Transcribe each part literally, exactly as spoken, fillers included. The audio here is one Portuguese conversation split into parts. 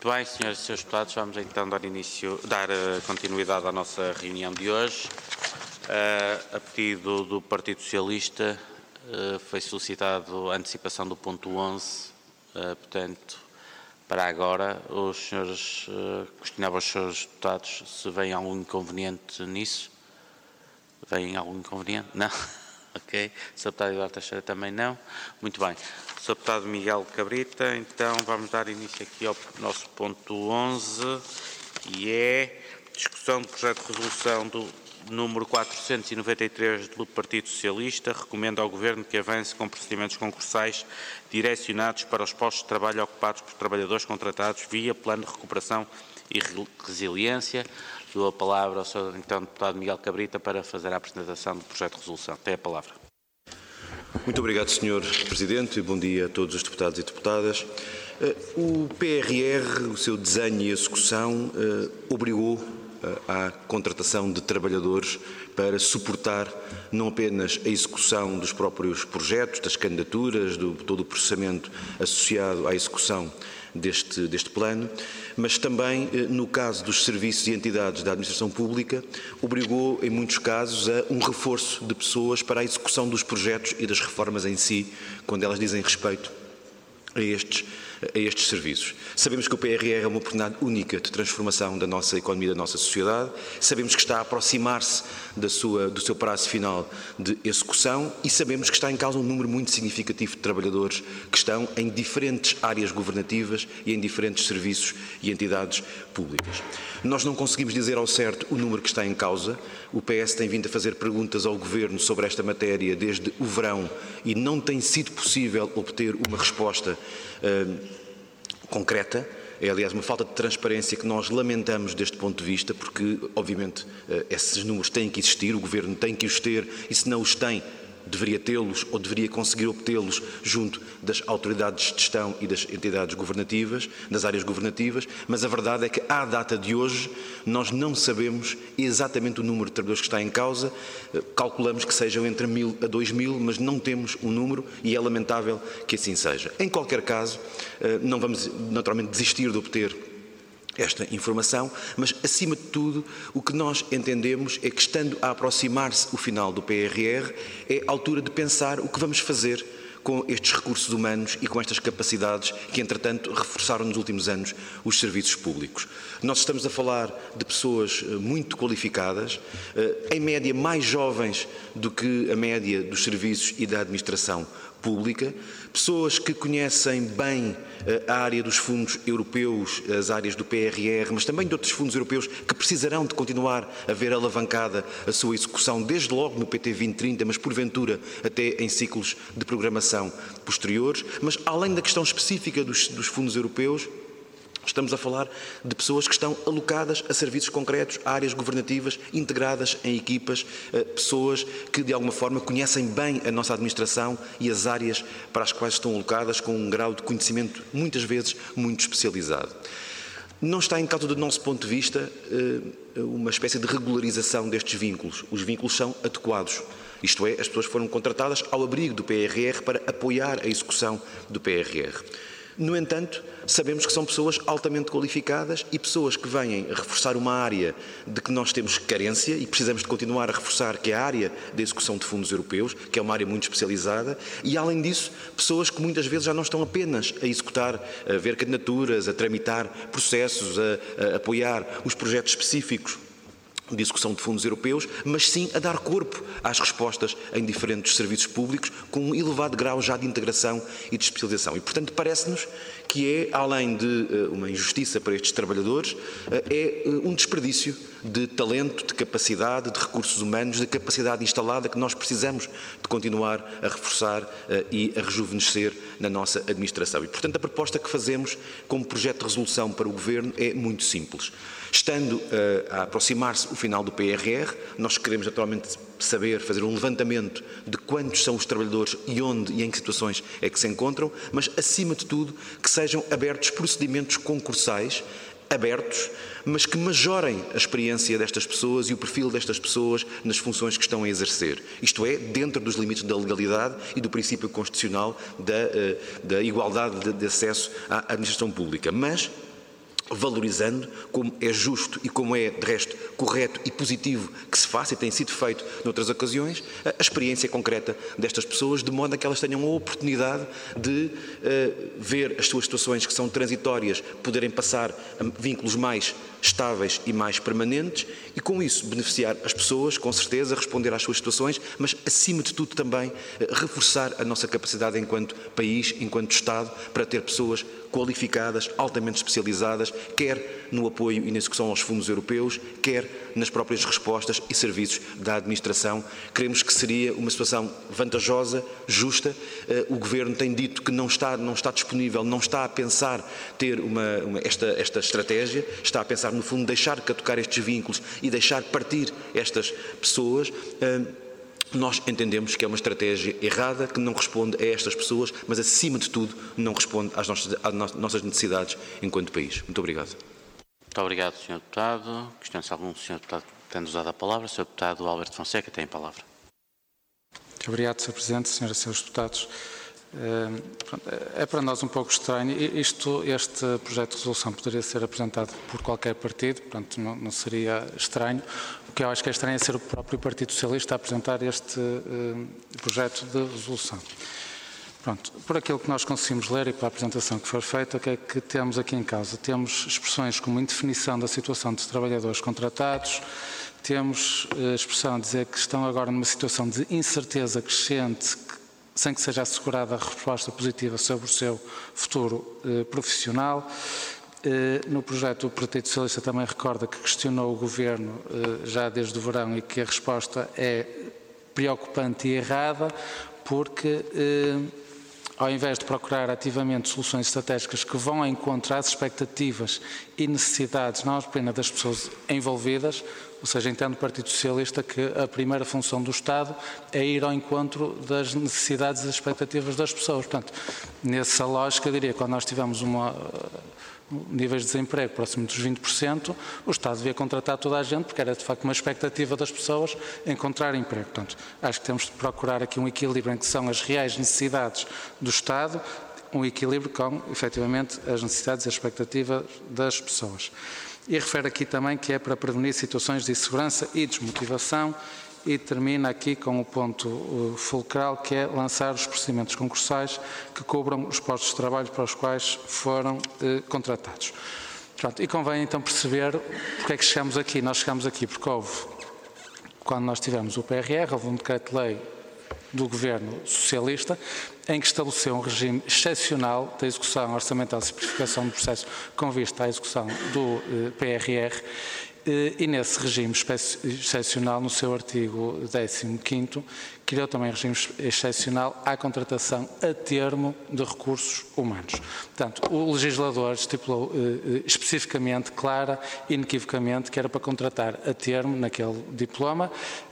Muito bem, senhoras e senhores deputados, vamos então dar, início, dar uh, continuidade à nossa reunião de hoje. Uh, a pedido do Partido Socialista uh, foi solicitado a antecipação do ponto onze, uh, portanto, para agora. Os senhores, uh, questionava os senhores deputados se vem algum inconveniente nisso. Vem algum inconveniente? Não? Ok. O senhor Deputado Eduardo Teixeira também não. Muito bem. O senhor Deputado Miguel Cabrita, então vamos dar início aqui ao nosso ponto onze, que é discussão do projeto de resolução do número quatrocentos e noventa e três do Partido Socialista, recomenda ao Governo que avance com procedimentos concursais direcionados para os postos de trabalho ocupados por trabalhadores contratados via Plano de Recuperação e Resiliência. Dou a palavra ao senhor então, Deputado Miguel Cabrita para fazer a apresentação do projeto de resolução. Tem a palavra. Muito obrigado, senhor Presidente, e bom dia a todos os deputados e deputadas. O P R R, o seu desenho e execução, obrigou à contratação de trabalhadores para suportar não apenas a execução dos próprios projetos, das candidaturas, do todo o processamento associado à execução deste, deste plano, mas também, no caso dos serviços e entidades da administração pública, obrigou, em muitos casos, a um reforço de pessoas para a execução dos projetos e das reformas em si, quando elas dizem respeito a estes, a estes serviços. Sabemos que o P R R é uma oportunidade única de transformação da nossa economia, da nossa sociedade. Sabemos que está a aproximar-se da sua, do seu prazo final de execução e sabemos que está em causa um número muito significativo de trabalhadores que estão em diferentes áreas governativas e em diferentes serviços e entidades públicas. Nós não conseguimos dizer ao certo o número que está em causa. O P S tem vindo a fazer perguntas ao Governo sobre esta matéria desde o verão e não tem sido possível obter uma resposta uh, concreta. É, aliás, uma falta de transparência que nós lamentamos deste ponto de vista, porque, obviamente, uh, esses números têm que existir, o Governo tem que os ter, e se não os tem, deveria tê-los ou deveria conseguir obtê-los junto das autoridades de gestão e das entidades governativas, das áreas governativas, mas a verdade é que, à data de hoje, nós não sabemos exatamente o número de trabalhadores que está em causa, calculamos que sejam entre mil a dois mil, mas não temos um número e é lamentável que assim seja. Em qualquer caso, não vamos naturalmente desistir de obter esta informação, mas, acima de tudo, o que nós entendemos é que, estando a aproximar-se o final do P R R, é a altura de pensar o que vamos fazer com estes recursos humanos e com estas capacidades que, entretanto, reforçaram nos últimos anos os serviços públicos. Nós estamos a falar de pessoas muito qualificadas, em média mais jovens do que a média dos serviços e da administração pública, pessoas que conhecem bem a área dos fundos europeus, as áreas do P R R, mas também de outros fundos europeus que precisarão de continuar a ver alavancada a sua execução, desde logo no P T vinte trinta, mas porventura até em ciclos de programação posteriores. Mas, além da questão específica dos, dos fundos europeus, estamos a falar de pessoas que estão alocadas a serviços concretos, a áreas governativas, integradas em equipas, pessoas que de alguma forma conhecem bem a nossa administração e as áreas para as quais estão alocadas, com um grau de conhecimento muitas vezes muito especializado. Não está em causa, do nosso ponto de vista, uma espécie de regularização destes vínculos. Os vínculos são adequados. Isto é, as pessoas foram contratadas ao abrigo do P R R para apoiar a execução do P R R. No entanto, sabemos que são pessoas altamente qualificadas e pessoas que vêm a reforçar uma área de que nós temos carência e precisamos de continuar a reforçar, que é a área da execução de fundos europeus, que é uma área muito especializada, e, além disso, pessoas que muitas vezes já não estão apenas a executar, a ver candidaturas, a tramitar processos, a, a apoiar os projetos específicos de execução de fundos europeus, mas sim a dar corpo às respostas em diferentes serviços públicos, com um elevado grau já de integração e de especialização. E, portanto, parece-nos que é, além de uh, uma injustiça para estes trabalhadores, uh, é uh, um desperdício de talento, de capacidade, de recursos humanos, de capacidade instalada que nós precisamos de continuar a reforçar uh, e a rejuvenescer na nossa administração. E, portanto, a proposta que fazemos como projeto de resolução para o Governo é muito simples. Estando uh, a aproximar-se o final do P R R, nós queremos naturalmente saber, fazer um levantamento de quantos são os trabalhadores e onde e em que situações é que se encontram, mas, acima de tudo, que sejam abertos procedimentos concursais, abertos, mas que majorem a experiência destas pessoas e o perfil destas pessoas nas funções que estão a exercer. Isto é, dentro dos limites da legalidade e do princípio constitucional da, da igualdade de, de acesso à administração pública. Mas valorizando, como é justo e como é, de resto, correto e positivo que se faça, e tem sido feito noutras ocasiões, a experiência concreta destas pessoas, de modo a que elas tenham a oportunidade de uh, ver as suas situações que são transitórias, poderem passar a vínculos mais estáveis e mais permanentes, e com isso beneficiar as pessoas, com certeza, responder às suas situações, mas acima de tudo também uh, reforçar a nossa capacidade enquanto país, enquanto Estado, para ter pessoas qualificadas, altamente especializadas, quer no apoio e na execução aos fundos europeus, quer nas próprias respostas e serviços da administração. Creemos que seria uma situação vantajosa, justa. O Governo tem dito que não está, não está disponível, não está a pensar ter uma, uma, esta, esta estratégia, está a pensar, no fundo, deixar catucar estes vínculos e deixar partir estas pessoas. Nós entendemos que é uma estratégia errada, que não responde a estas pessoas, mas, acima de tudo, não responde às nossas, às nossas necessidades enquanto país. Muito obrigado. Muito obrigado, senhor Deputado. Questão-se algum senhor Deputado tendo usado a palavra. senhor Deputado Alberto Fonseca tem a palavra. Muito obrigado, senhor Presidente, senhoras e senhores Deputados. É para nós um pouco estranho. Isto, este projeto de resolução poderia ser apresentado por qualquer partido, portanto não, não seria estranho. O que eu acho que é estranho é ser o próprio Partido Socialista a apresentar este uh, projeto de resolução. Pronto, por aquilo que nós conseguimos ler e pela apresentação que foi feita, o que é que temos aqui em causa? Temos expressões como indefinição da situação dos trabalhadores contratados, temos a expressão a dizer que estão agora numa situação de incerteza crescente, sem que seja assegurada a resposta positiva sobre o seu futuro eh, profissional. Eh, no projeto, o Partido Socialista também recorda que questionou o Governo eh, já desde o verão e que a resposta é preocupante e errada, porque eh, ao invés de procurar ativamente soluções estratégicas que vão ao encontro às expectativas e necessidades, não apenas das pessoas envolvidas, ou seja, entendo o Partido Socialista que a primeira função do Estado é ir ao encontro das necessidades e das expectativas das pessoas. Portanto, nessa lógica, eu diria que quando nós tivemos uma, níveis de desemprego próximo dos vinte por cento, o Estado devia contratar toda a gente, porque era de facto uma expectativa das pessoas encontrar emprego. Portanto, acho que temos de procurar aqui um equilíbrio em que são as reais necessidades do Estado, um equilíbrio com, efetivamente, as necessidades e as expectativas das pessoas. E refere aqui também que é para prevenir situações de insegurança e desmotivação, e termina aqui com o ponto uh, fulcral, que é lançar os procedimentos concursais que cobram os postos de trabalho para os quais foram uh, contratados. Pronto, e convém então perceber porque é que chegamos aqui. Nós chegamos aqui porque houve, quando nós tivemos o P R R, houve um decreto-lei do Governo Socialista, em que estabeleceu um regime excepcional da execução orçamental e simplificação do processo com vista à execução do eh, P R R, eh, e nesse regime excepcional, no seu artigo décimo quinto, criou também regime excepcional à contratação a termo de recursos humanos. Portanto, o legislador estipulou eh, especificamente, clara e inequivocamente, que era para contratar a termo, naquele diploma,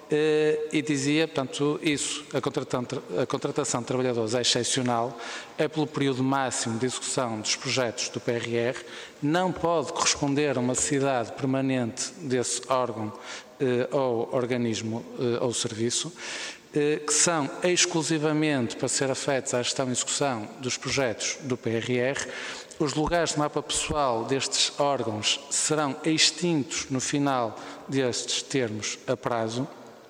e dizia, portanto, isso, a contratação, a contratação de trabalhadores é excepcional, é pelo período máximo de execução dos projetos do P R R, não pode corresponder a uma necessidade permanente desse órgão eh, ou organismo eh, ou serviço, eh, que são exclusivamente para ser afetos à gestão e execução dos projetos do P R R. Os lugares de mapa pessoal destes órgãos serão extintos no final destes termos a prazo,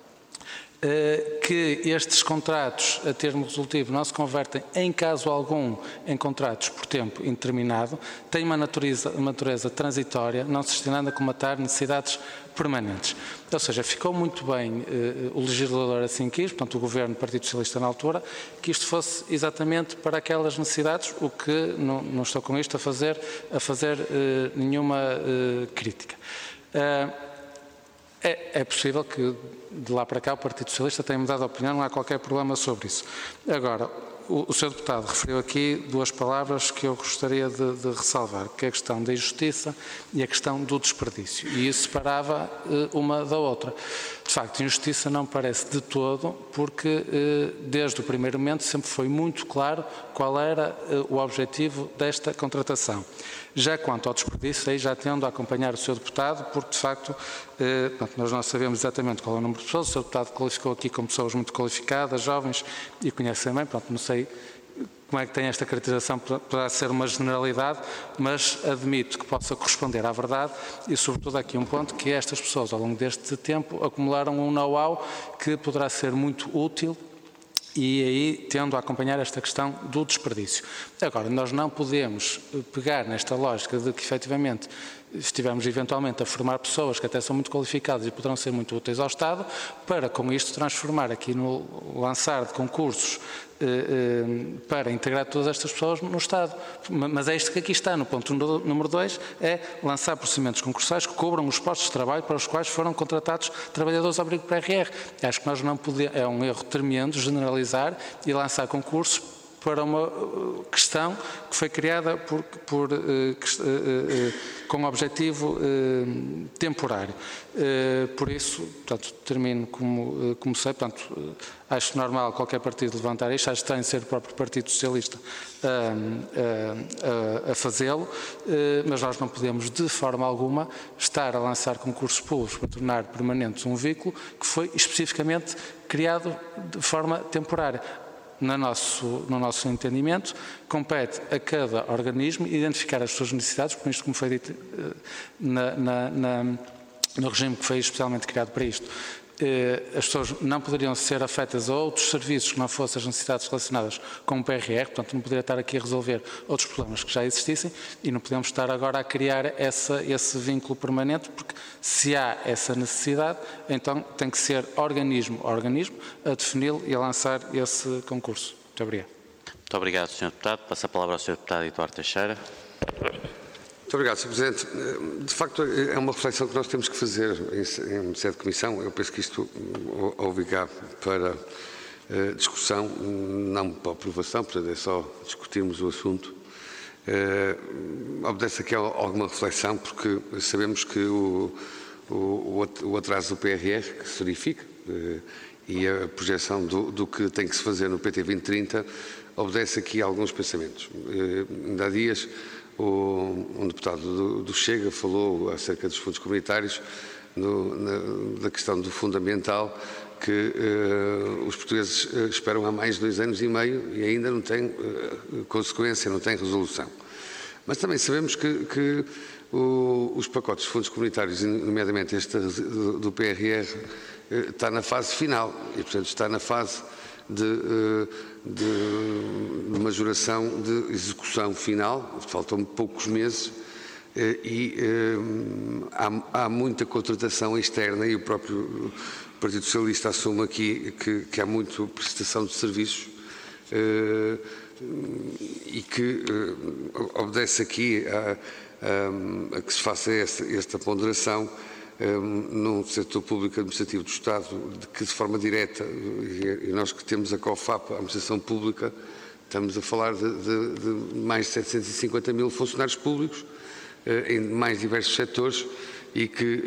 que estes contratos a termo resolutivo não se convertem em caso algum em contratos por tempo indeterminado, têm uma natureza, uma natureza transitória, não se destinando a comatar necessidades permanentes. Ou seja, ficou muito bem eh, o legislador assim quis, portanto o Governo, o Partido Socialista na altura, que isto fosse exatamente para aquelas necessidades, o que não, não estou com isto a fazer, a fazer eh, nenhuma eh, crítica. Uh, É, é possível que de lá para cá o Partido Socialista tenha mudado de opinião, não há qualquer problema sobre isso. Agora, o, o senhor Deputado referiu aqui duas palavras que eu gostaria de, de ressalvar, que é a questão da injustiça e a questão do desperdício. E isso separava eh, uma da outra. De facto, injustiça não parece de todo, porque eh, desde o primeiro momento sempre foi muito claro qual era eh, o objetivo desta contratação. Já quanto ao desperdício, aí já tendo a acompanhar o senhor Deputado, porque de facto eh, portanto, nós não sabemos exatamente qual é o número de pessoas, o senhor Deputado qualificou aqui como pessoas muito qualificadas, jovens, e conhecem bem, pronto, não sei como é que tem esta caracterização, poderá ser uma generalidade, mas admito que possa corresponder à verdade e, sobretudo, aqui um ponto, que estas pessoas, ao longo deste tempo, acumularam um know-how que poderá ser muito útil e aí tendo a acompanhar esta questão do desperdício. Agora, nós não podemos pegar nesta lógica de que, efetivamente, estivemos eventualmente a formar pessoas que até são muito qualificadas e poderão ser muito úteis ao Estado, para com isto transformar aqui no lançar de concursos eh, eh, para integrar todas estas pessoas no Estado. Mas é isto que aqui está, no ponto número dois, é lançar procedimentos concursais que cobram os postos de trabalho para os quais foram contratados trabalhadores ao abrigo P R R. Acho que nós não podemos, é um erro tremendo generalizar e lançar concursos para uma questão que foi criada por, por, uh, uh, uh, com objetivo uh, temporário. Uh, por isso, portanto, termino como uh, comecei, portanto, uh, acho normal qualquer partido levantar isto, acho estranho ser o próprio Partido Socialista uh, uh, uh, a fazê-lo, uh, mas nós não podemos de forma alguma estar a lançar concursos públicos para tornar permanentes um veículo que foi especificamente criado de forma temporária. No nosso, no nosso entendimento, compete a cada organismo identificar as suas necessidades, por isto como foi dito na, na, na, no regime que foi especialmente criado para isto. As pessoas não poderiam ser afetas a outros serviços que não fossem as necessidades relacionadas com o P R R, portanto não poderia estar aqui a resolver outros problemas que já existissem e não podemos estar agora a criar essa, esse vínculo permanente, porque se há essa necessidade, então tem que ser organismo a organismo a defini-lo e a lançar esse concurso. Muito obrigado. Muito obrigado, senhor Deputado. Passo a palavra ao senhor Deputado Eduardo Teixeira. Muito obrigado, senhor Presidente. De facto, é uma reflexão que nós temos que fazer em sede de comissão. Eu penso que isto houve cá para uh, discussão, não para aprovação, portanto é só discutirmos o assunto. Uh, obedece aqui a alguma reflexão, porque sabemos que o, o, o atraso do P R R que se verifica uh, e a projeção do, do que tem que se fazer no P T vinte trinta obedece aqui a alguns pensamentos. Uh, ainda há dias O, um deputado do, do Chega falou acerca dos fundos comunitários, no, na, da questão do fundamental, que uh, os portugueses uh, esperam há mais de dois anos e meio e ainda não tem uh, consequência, não tem resolução. Mas também sabemos que, que o, os pacotes de fundos comunitários, nomeadamente este do, do P R R, uh, está na fase final e, portanto, está na fase de, uh, de, de majoração de execução final, faltam poucos meses e há, há muita contratação externa e o próprio Partido Socialista assume aqui que, que há muita prestação de serviços e que obedece aqui a, a, a que se faça esta, esta ponderação num setor público administrativo do Estado, de que de forma direta, e nós que temos a COFAP, a Administração Pública, estamos a falar de, de, de mais de setecentos e cinquenta mil funcionários públicos, em mais diversos setores, e que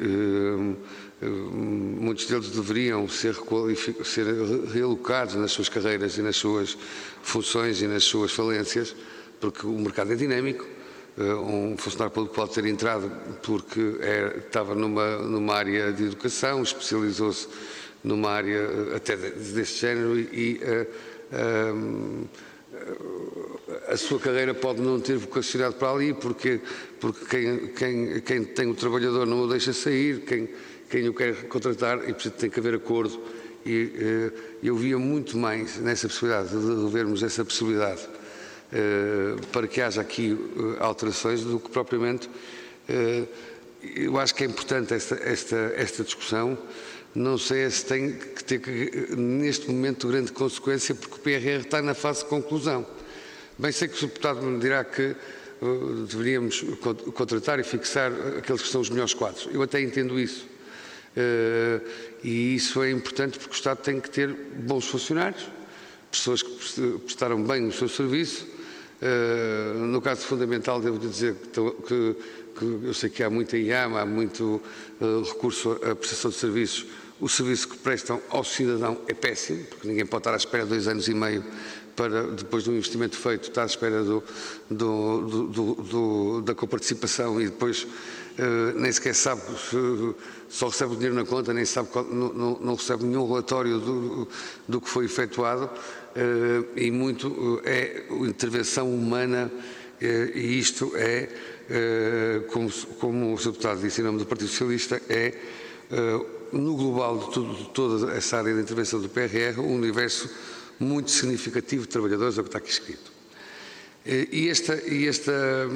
muitos deles deveriam ser, ser realocados nas suas carreiras e nas suas funções e nas suas falências, porque o mercado é dinâmico. Um funcionário público pode ter entrado porque é, estava numa, numa área de educação, especializou-se numa área até deste género e uh, uh, a sua carreira pode não ter vocacionado para ali porque, porque quem, quem, quem tem o trabalhador não o deixa sair, quem, quem o quer contratar e portanto, tem que haver acordo. E uh, eu via muito mais nessa possibilidade de revermos essa possibilidade Uh, para que haja aqui uh, alterações do que propriamente uh, eu acho que é importante esta, esta, esta discussão. Não sei se tem que ter que, neste momento grande consequência, porque o P R R está na fase de conclusão. Bem sei que o deputado me dirá que uh, deveríamos contratar e fixar aqueles que são os melhores quadros. Eu até entendo isso uh, e isso é importante porque o Estado tem que ter bons funcionários, pessoas que prestaram bem o seu serviço. Uh, no caso fundamental, devo dizer que, que, que eu sei que há muita I A M, há muito uh, recurso à prestação de serviços. O serviço que prestam ao cidadão é péssimo, porque ninguém pode estar à espera de dois anos e meio para, depois do investimento feito, estar à espera do, do, do, do, do, da coparticipação e depois uh, nem sequer sabe, se, só recebe o dinheiro na conta, nem sabe, não, não, não recebe nenhum relatório do, do que foi efetuado. e muito é a intervenção humana, e isto é, como, como o senhor Deputado disse em nome do Partido Socialista, é no global de, tudo, de toda essa área de intervenção do P R R um universo muito significativo de trabalhadores, é o que está aqui escrito. E esta, e esta,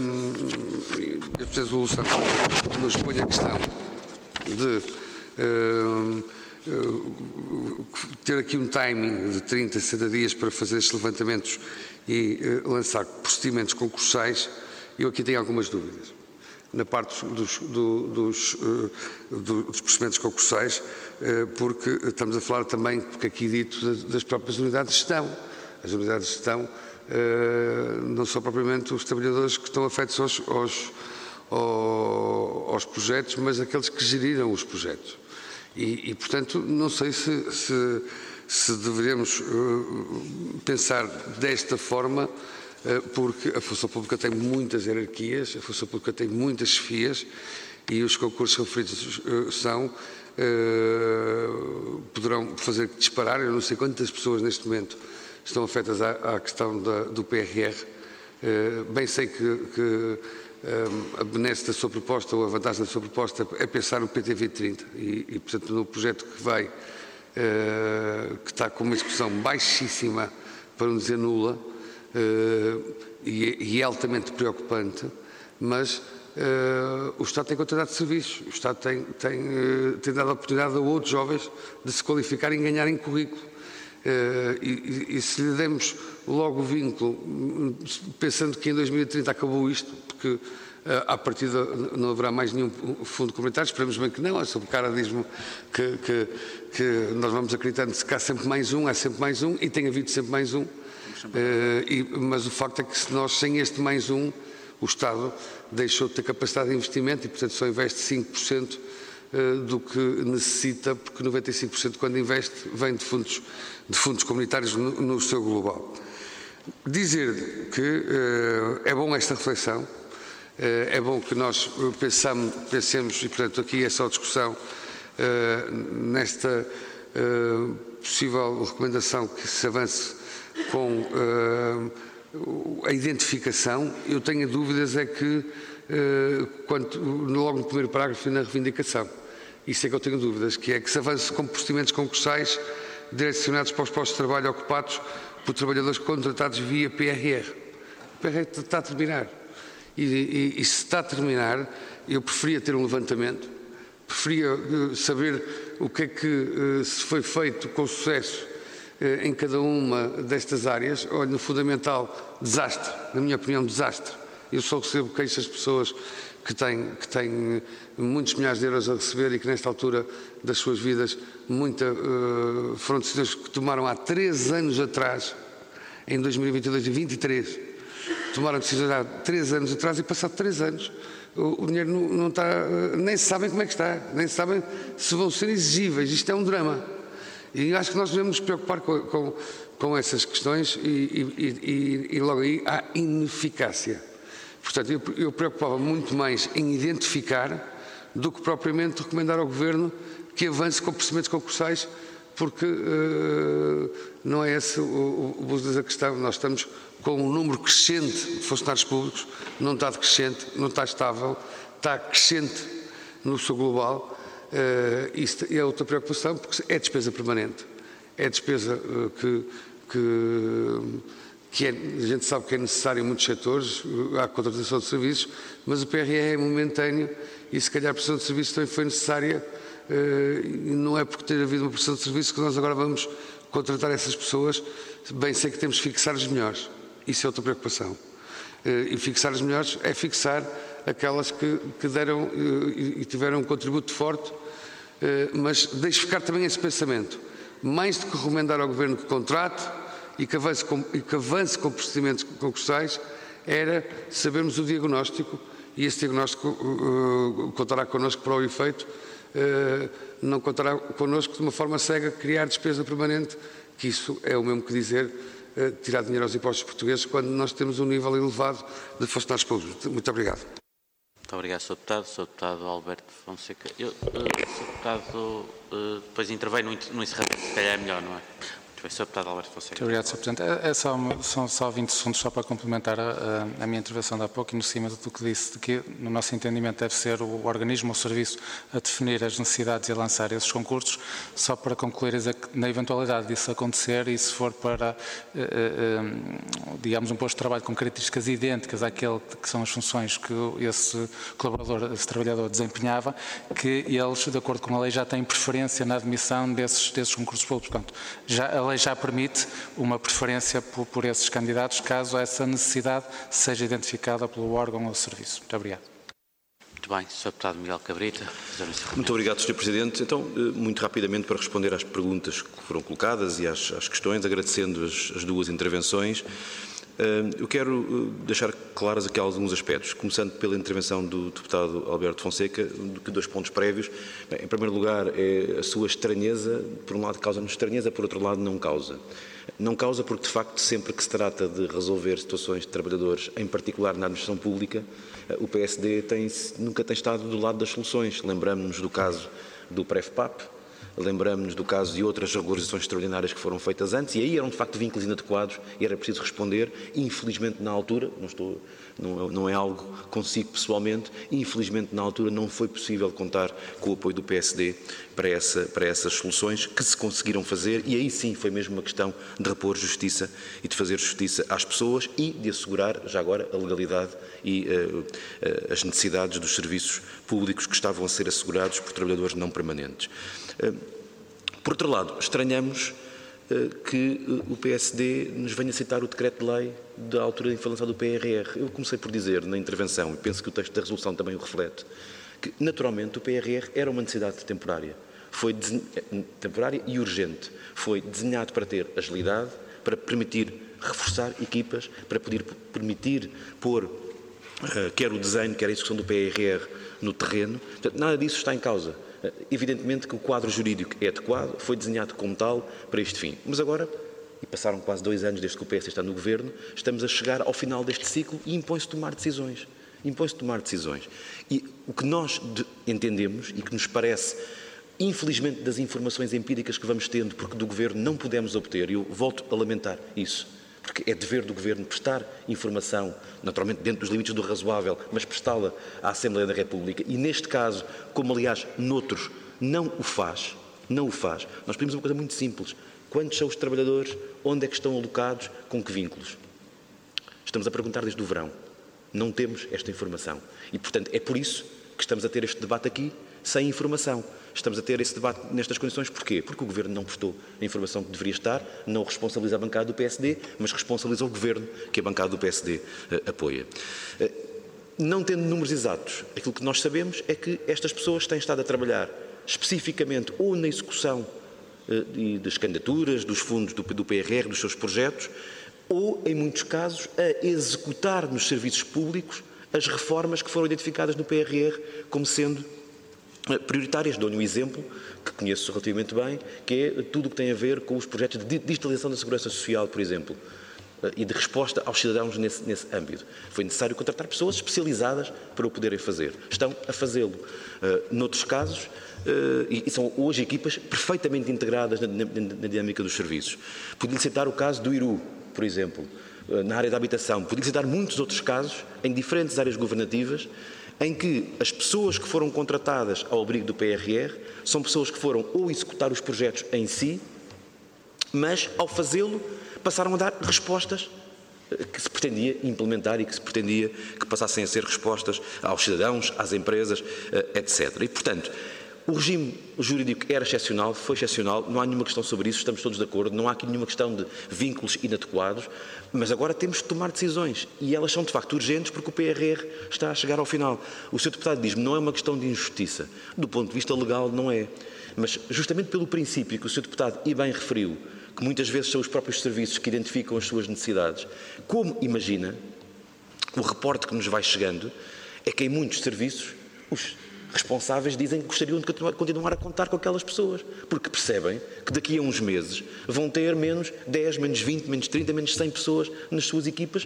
esta resolução nos põe a questão de uh, uh, ter aqui um timing de trinta, sessenta dias para fazer estes levantamentos e uh, lançar procedimentos concursais. Eu aqui tenho algumas dúvidas. Na parte dos, do, dos, uh, dos procedimentos concursais, uh, porque estamos a falar também, porque aqui dito, das, das próprias unidades de gestão. As unidades de gestão uh, não são propriamente os trabalhadores que estão afetos aos, aos, aos projetos, mas aqueles que geriram os projetos. E, e portanto, não sei se, se, se deveríamos uh, pensar desta forma, porque a função pública tem muitas hierarquias, a função pública tem muitas chefias e os concursos referidos são, uh, poderão fazer disparar, eu não sei quantas pessoas neste momento estão afetas à, à questão da, do P R R. Uh, bem sei que, que um, a benesse da sua proposta ou a vantagem da sua proposta é pensar no P T V trinta e, e portanto, no projeto que vai, uh, que está com uma execução baixíssima, para não dizer nula, Uh, e, e é altamente preocupante, mas uh, o Estado tem contratado serviços, o Estado tem, tem, uh, tem dado a oportunidade a outros jovens de se qualificarem e ganharem currículo. Uh, e, e, e se lhe demos logo o vínculo, pensando que em dois mil e trinta acabou isto, porque uh, à partida não haverá mais nenhum fundo comunitário, esperamos bem que não, a sua cara diz-me que, que, que nós vamos acreditando que há sempre mais um, há sempre mais um, e tem havido sempre mais um. Uh, e, mas o facto é que se nós, sem este mais um, o Estado deixou de ter capacidade de investimento e, portanto, só investe cinco por cento uh, do que necessita, porque noventa e cinco por cento quando investe vem de fundos, de fundos comunitários no, no seu global. Dizer que uh, é bom esta reflexão, uh, é bom que nós pensamos, pensemos, e portanto aqui é só discussão, uh, nesta uh, possível recomendação que se avance com uh, a identificação. Eu tenho dúvidas é que, uh, quanto, logo no primeiro parágrafo na reivindicação, isso é que eu tenho dúvidas, que é que se avance com procedimentos concursais direcionados para os postos de trabalho ocupados por trabalhadores contratados via P R R. O P R R está a terminar. E, e, e se está a terminar, eu preferia ter um levantamento, preferia uh, saber o que é que uh, se foi feito com sucesso em cada uma destas áreas. Olha, no fundamental, desastre, na minha opinião, desastre. Eu só recebo queixas de pessoas que têm, que têm muitos milhares de euros a receber e que nesta altura das suas vidas muita, uh, foram decisões que tomaram há três anos atrás, em dois mil e vinte e dois e vinte e três, tomaram decisões há três anos atrás e passado três anos o, o dinheiro não, não está, uh, nem sabem como é que está, nem sabem se vão ser exigíveis. Isto é um drama. E acho que nós devemos nos preocupar com, com, com essas questões e, e, e, e logo aí há ineficácia. Portanto, eu, eu preocupava muito mais em identificar do que propriamente recomendar ao Governo que avance com procedimentos concursais, porque uh, não é esse o, o, o da questão. Nós estamos com um número crescente de funcionários públicos, não está decrescente, não está estável, está crescente no seu global. Uh, isto é outra preocupação, porque é despesa permanente, é despesa uh, que, que, que é, a gente sabe que é necessária em muitos setores, uh, há contratação de serviços, mas o P R R é momentâneo e se calhar a prestação de serviços também foi necessária, uh, e não é porque ter havido uma prestação de serviços que nós agora vamos contratar essas pessoas. Bem sei que temos que fixar as melhores, isso é outra preocupação, uh, e fixar as melhores é fixar aquelas que, que deram uh, e tiveram um contributo forte, uh, mas deixe ficar também esse pensamento. Mais do que recomendar ao Governo que contrate e que avance com, e que avance com procedimentos concursais, era sabermos o diagnóstico, e esse diagnóstico uh, contará connosco para o efeito, uh, não contará connosco de uma forma cega criar despesa permanente, que isso é o mesmo que dizer uh, tirar dinheiro aos impostos portugueses quando nós temos um nível elevado de funcionários públicos. Muito obrigado. Muito obrigado, senhor Deputado. senhor Deputado Alberto Fonseca. Eu, uh, senhor Deputado, uh, depois intervém no, no encerramento, se calhar é melhor, não é? Muito senhor Deputado Alberto Fonseca. Muito obrigado, senhor Presidente. É, é só, são só vinte segundos só para complementar a, a, a minha intervenção de há pouco e no cima do que disse, de que no nosso entendimento deve ser o organismo ou o serviço a definir as necessidades e a lançar esses concursos, só para concluir, é que na eventualidade disso acontecer e se for para, eh, eh, digamos, um posto de trabalho com características idênticas àquele que são as funções que esse colaborador, esse trabalhador desempenhava, que eles, de acordo com a lei, já têm preferência na admissão desses, desses concursos públicos. Portanto, já, a lei já permite uma preferência por, por esses candidatos, caso essa necessidade seja identificada pelo órgão ou serviço. Muito obrigado. Muito bem, senhor Deputado Miguel Cabrita. Muito obrigado, senhor Presidente. Então, muito rapidamente, para responder às perguntas que foram colocadas e às, às questões, agradecendo as, as duas intervenções, eu quero deixar claros aqui alguns aspectos, começando pela intervenção do deputado Alberto Fonseca, do que dois pontos prévios. Bem, em primeiro lugar, é a sua estranheza, por um lado causa-nos estranheza, por outro lado não causa. Não causa porque, de facto, sempre que se trata de resolver situações de trabalhadores, em particular na administração pública, o P S D tem, nunca tem estado do lado das soluções. Lembramos-nos do caso do Prefpap, lembramos-nos do caso de outras regularizações extraordinárias que foram feitas antes, e aí eram de facto vínculos inadequados e era preciso responder. Infelizmente na altura, não, estou, não, não é algo consigo pessoalmente, infelizmente na altura não foi possível contar com o apoio do P S D para, essa, para essas soluções que se conseguiram fazer, e aí sim foi mesmo uma questão de repor justiça e de fazer justiça às pessoas e de assegurar já agora a legalidade e uh, uh, as necessidades dos serviços públicos que estavam a ser assegurados por trabalhadores não permanentes. Por outro lado, estranhamos que o P S D nos venha citar o decreto de lei da altura de lançado do P R R. Eu comecei por dizer na intervenção, e penso que o texto da resolução também o reflete, que naturalmente o P R R era uma necessidade temporária. Foi temporária e urgente. Foi desenhado para ter agilidade, para permitir reforçar equipas, para poder permitir pôr uh, quer o desenho, quer a execução do P R R no terreno. Portanto, nada disso está em causa. Evidentemente que o quadro jurídico é adequado, foi desenhado como tal para este fim. Mas agora, e passaram quase dois anos desde que o P S D está no Governo, estamos a chegar ao final deste ciclo e impõe-se tomar decisões. Impõe-se tomar decisões. E o que nós entendemos e que nos parece, infelizmente das informações empíricas que vamos tendo, porque do Governo não podemos obter, e eu volto a lamentar isso, porque é dever do Governo prestar informação, naturalmente dentro dos limites do razoável, mas prestá-la à Assembleia da República, e neste caso, como aliás noutros, não o faz, não o faz. Nós pedimos uma coisa muito simples: quantos são os trabalhadores, onde é que estão alocados, com que vínculos? Estamos a perguntar desde o verão, não temos esta informação, e portanto é por isso que estamos a ter este debate aqui, sem informação. Estamos a ter esse debate nestas condições. Porquê? Porque o Governo não prestou a informação que deveria estar, não responsabiliza a bancada do P S D, mas responsabiliza o Governo que a bancada do P S D uh, apoia. Uh, não tendo números exatos, aquilo que nós sabemos é que estas pessoas têm estado a trabalhar especificamente ou na execução uh, das candidaturas, dos fundos do, do P R R, dos seus projetos, ou, em muitos casos, a executar nos serviços públicos as reformas que foram identificadas no P R R como sendo prioritárias. Dou-lhe um exemplo que conheço relativamente bem, que é tudo o que tem a ver com os projetos de digitalização da segurança social, por exemplo, e de resposta aos cidadãos nesse, nesse âmbito. Foi necessário contratar pessoas especializadas para o poderem fazer. Estão a fazê-lo. Uh, noutros casos, uh, e, e são hoje equipas perfeitamente integradas na, na, na dinâmica dos serviços. Podia citar o caso do Iru, por exemplo, uh, na área da habitação. Podia citar muitos outros casos, em diferentes áreas governativas, em que as pessoas que foram contratadas ao abrigo do P R R são pessoas que foram ou executar os projetos em si, mas, ao fazê-lo, passaram a dar respostas que se pretendia implementar e que se pretendia que passassem a ser respostas aos cidadãos, às empresas, etcétera. E, portanto, o regime jurídico era excepcional, foi excepcional, não há nenhuma questão sobre isso, estamos todos de acordo, não há aqui nenhuma questão de vínculos inadequados, mas agora temos de tomar decisões e elas são de facto urgentes porque o P R R está a chegar ao final. O senhor Deputado diz-me, não é uma questão de injustiça, do ponto de vista legal não é, mas justamente pelo princípio que o senhor Deputado e bem referiu, que muitas vezes são os próprios serviços que identificam as suas necessidades, como imagina, o reporte que nos vai chegando é que em muitos serviços os responsáveis dizem que gostariam de continuar a contar com aquelas pessoas, porque percebem que daqui a uns meses vão ter menos dez, menos vinte, menos trinta, menos cem pessoas nas suas equipas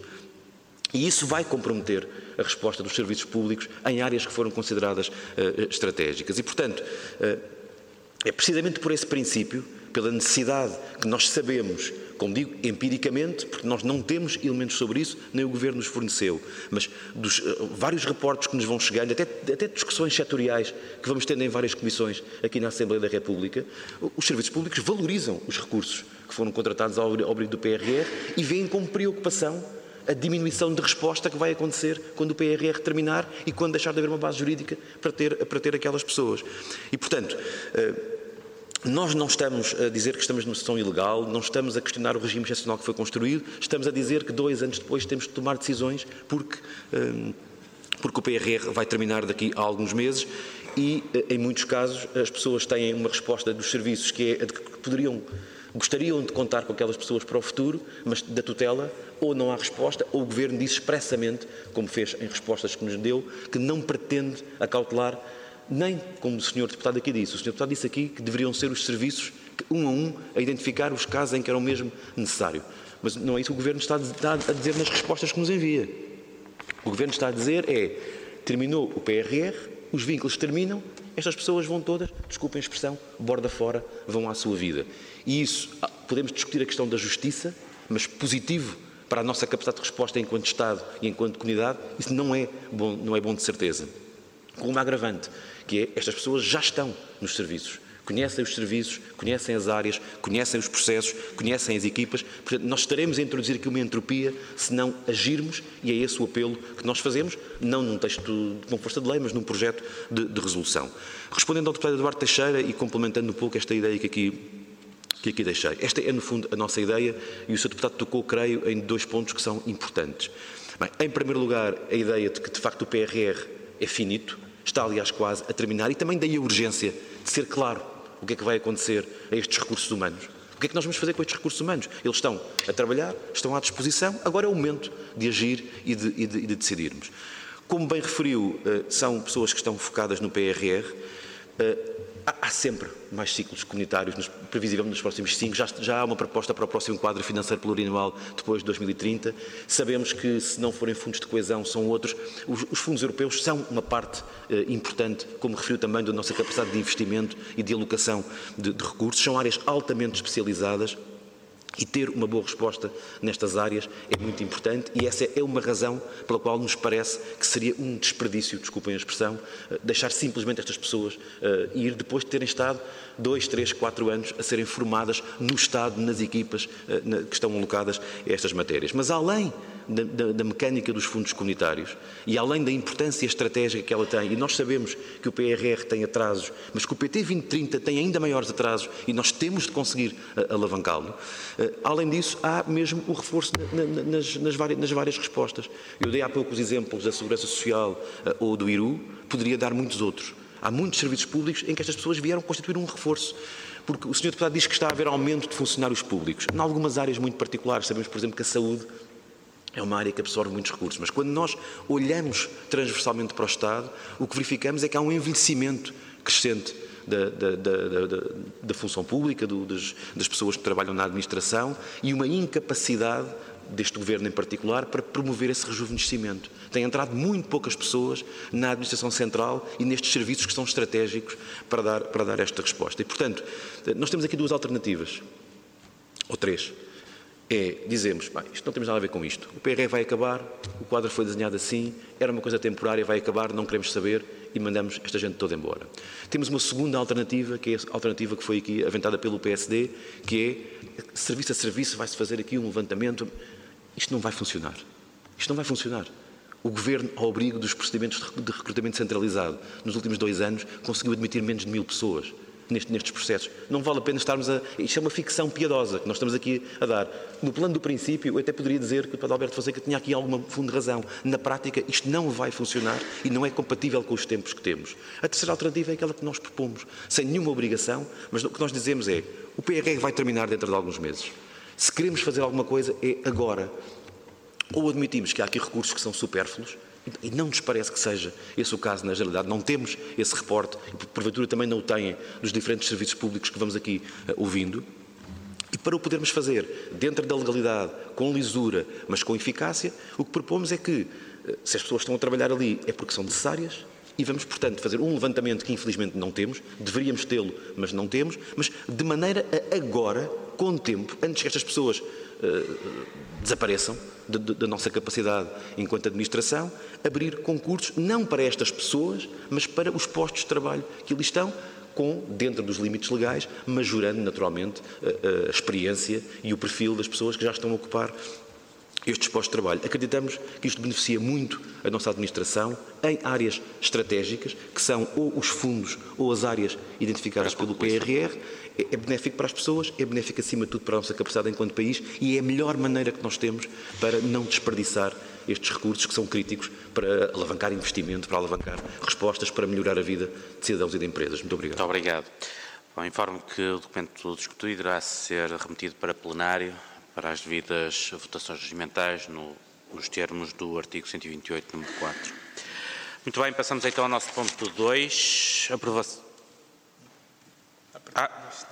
e isso vai comprometer a resposta dos serviços públicos em áreas que foram consideradas uh, estratégicas. E, portanto, uh, é precisamente por esse princípio pela necessidade que nós sabemos, como digo, empiricamente, porque nós não temos elementos sobre isso, nem o Governo nos forneceu, mas dos uh, vários reportes que nos vão chegando, até, até discussões setoriais que vamos tendo em várias comissões aqui na Assembleia da República, os serviços públicos valorizam os recursos que foram contratados ao abrigo do P R R e veem como preocupação a diminuição de resposta que vai acontecer quando o P R R terminar e quando deixar de haver uma base jurídica para ter, para ter aquelas pessoas. E, portanto, nós não estamos a dizer que estamos numa situação ilegal, não estamos a questionar o regime excepcional que foi construído, estamos a dizer que dois anos depois temos de tomar decisões porque, porque o P R R vai terminar daqui a alguns meses e, em muitos casos, as pessoas têm uma resposta dos serviços que é a de que poderiam gostariam de contar com aquelas pessoas para o futuro, mas da tutela ou não há resposta, ou o Governo diz expressamente, como fez em respostas que nos deu, que não pretende acautelar, nem como o senhor deputado aqui disse. O senhor deputado disse aqui que deveriam ser os serviços, um a um, a identificar os casos em que era o mesmo necessário. Mas não é isso que o Governo está a dizer nas respostas que nos envia. O Governo está a dizer é, terminou o P R R, os vínculos terminam, estas pessoas vão todas, desculpem a expressão, borda fora, vão à sua vida. E isso, podemos discutir a questão da justiça, mas positivo para a nossa capacidade de resposta enquanto Estado e enquanto comunidade, isso não é bom, não é bom de certeza. Com uma agravante, que é, estas pessoas já estão nos serviços, conhecem os serviços, conhecem as áreas, conhecem os processos, conhecem as equipas, portanto, nós estaremos a introduzir aqui uma entropia se não agirmos, e é esse o apelo que nós fazemos, não num texto de força de lei, mas num projeto de, de resolução. Respondendo ao deputado Eduardo Teixeira e complementando um pouco esta ideia que aqui, que aqui deixei. Esta é, no fundo, a nossa ideia, e o senhor deputado tocou, creio, em dois pontos que são importantes. Bem, em primeiro lugar, a ideia de que, de facto, o P R R é finito, está, aliás, quase a terminar, e também daí a urgência de ser claro o que é que vai acontecer a estes recursos humanos. O que é que nós vamos fazer com estes recursos humanos? Eles estão a trabalhar, estão à disposição, agora é o momento de agir e de, e de, e de decidirmos. Como bem referiu, são pessoas que estão focadas no P R R, há sempre mais ciclos comunitários, nos, previsivelmente nos próximos cinco, já, já há uma proposta para o próximo quadro financeiro plurianual depois de dois mil e trinta, sabemos que se não forem fundos de coesão são outros, os, os fundos europeus são uma parte eh, importante, como referiu também, da nossa capacidade de investimento e de alocação de, de recursos, são áreas altamente especializadas. E ter uma boa resposta nestas áreas é muito importante e essa é uma razão pela qual nos parece que seria um desperdício, desculpem a expressão, deixar simplesmente estas pessoas uh, ir depois de terem estado dois, três, quatro anos a serem formadas no Estado, nas equipas uh, na, que estão alocadas a estas matérias. Mas além da, da, da mecânica dos fundos comunitários e além da importância estratégica que ela tem, e nós sabemos que o P R R tem atrasos, mas que o P T vinte trinta tem ainda maiores atrasos e nós temos de conseguir uh, alavancá-lo, além disso, há mesmo o reforço nas, nas, várias, nas várias respostas. Eu dei há pouco os exemplos da Segurança Social ou do I R U, poderia dar muitos outros. Há muitos serviços públicos em que estas pessoas vieram constituir um reforço. Porque o senhor deputado diz que está a haver aumento de funcionários públicos. Em algumas áreas muito particulares, sabemos, por exemplo, que a saúde é uma área que absorve muitos recursos. Mas quando nós olhamos transversalmente para o Estado, o que verificamos é que há um envelhecimento crescente Da, da, da, da, da função pública, do, das, das pessoas que trabalham na administração e uma incapacidade deste Governo em particular para promover esse rejuvenescimento. Tem entrado muito poucas pessoas na administração central e nestes serviços que são estratégicos para dar, para dar esta resposta. E, portanto, nós temos aqui duas alternativas, ou três. É, dizemos, bem, isto não temos nada a ver com isto. O P R R vai acabar, o quadro foi desenhado assim, era uma coisa temporária, vai acabar, não queremos saber e mandamos esta gente toda embora. Temos uma segunda alternativa, que é a alternativa que foi aqui aventada pelo P S D, que é, serviço a serviço, vai-se fazer aqui um levantamento. Isto não vai funcionar. Isto não vai funcionar. O Governo, ao abrigo dos procedimentos de recrutamento centralizado, nos últimos dois anos, conseguiu admitir menos de mil pessoas. Nestes processos. Não vale a pena estarmos a... Isto é uma ficção piedosa que nós estamos aqui a dar. No plano do princípio, eu até poderia dizer que o deputado Alberto Fonseca tinha aqui alguma fundo de razão. Na prática, isto não vai funcionar e não é compatível com os tempos que temos. A terceira alternativa é aquela que nós propomos, sem nenhuma obrigação, mas o que nós dizemos é, o P R R vai terminar dentro de alguns meses. Se queremos fazer alguma coisa, é agora. Ou admitimos que há aqui recursos que são supérfluos, e não nos parece que seja esse o caso na generalidade, não temos esse reporte, e porventura também não o têm dos diferentes serviços públicos que vamos aqui uh, ouvindo, e para o podermos fazer dentro da legalidade, com lisura, mas com eficácia, o que propomos é que, uh, se as pessoas estão a trabalhar ali é porque são necessárias, e vamos, portanto, fazer um levantamento que infelizmente não temos, deveríamos tê-lo, mas não temos, mas de maneira a agora, com o tempo, antes que estas pessoas uh, desapareçam da de, de nossa capacidade enquanto administração, abrir concursos não para estas pessoas, mas para os postos de trabalho que ali estão, com, dentro dos limites legais, majorando naturalmente a, a experiência e o perfil das pessoas que já estão a ocupar estes postos de trabalho. Acreditamos que isto beneficia muito a nossa administração em áreas estratégicas, que são ou os fundos ou as áreas identificadas pelo P R R. É benéfico para as pessoas, é benéfico acima de tudo para a nossa capacidade enquanto país e é a melhor maneira que nós temos para não desperdiçar estes recursos que são críticos para alavancar investimento, para alavancar respostas, para melhorar a vida de cidadãos e de empresas. Muito obrigado. Muito obrigado. Bom, informo que o documento discutido irá ser remetido para plenário para as devidas votações regimentais no, nos termos do artigo cento e vinte e oito, número quatro. Muito bem, passamos então ao nosso ponto dois, aprovação. Ah.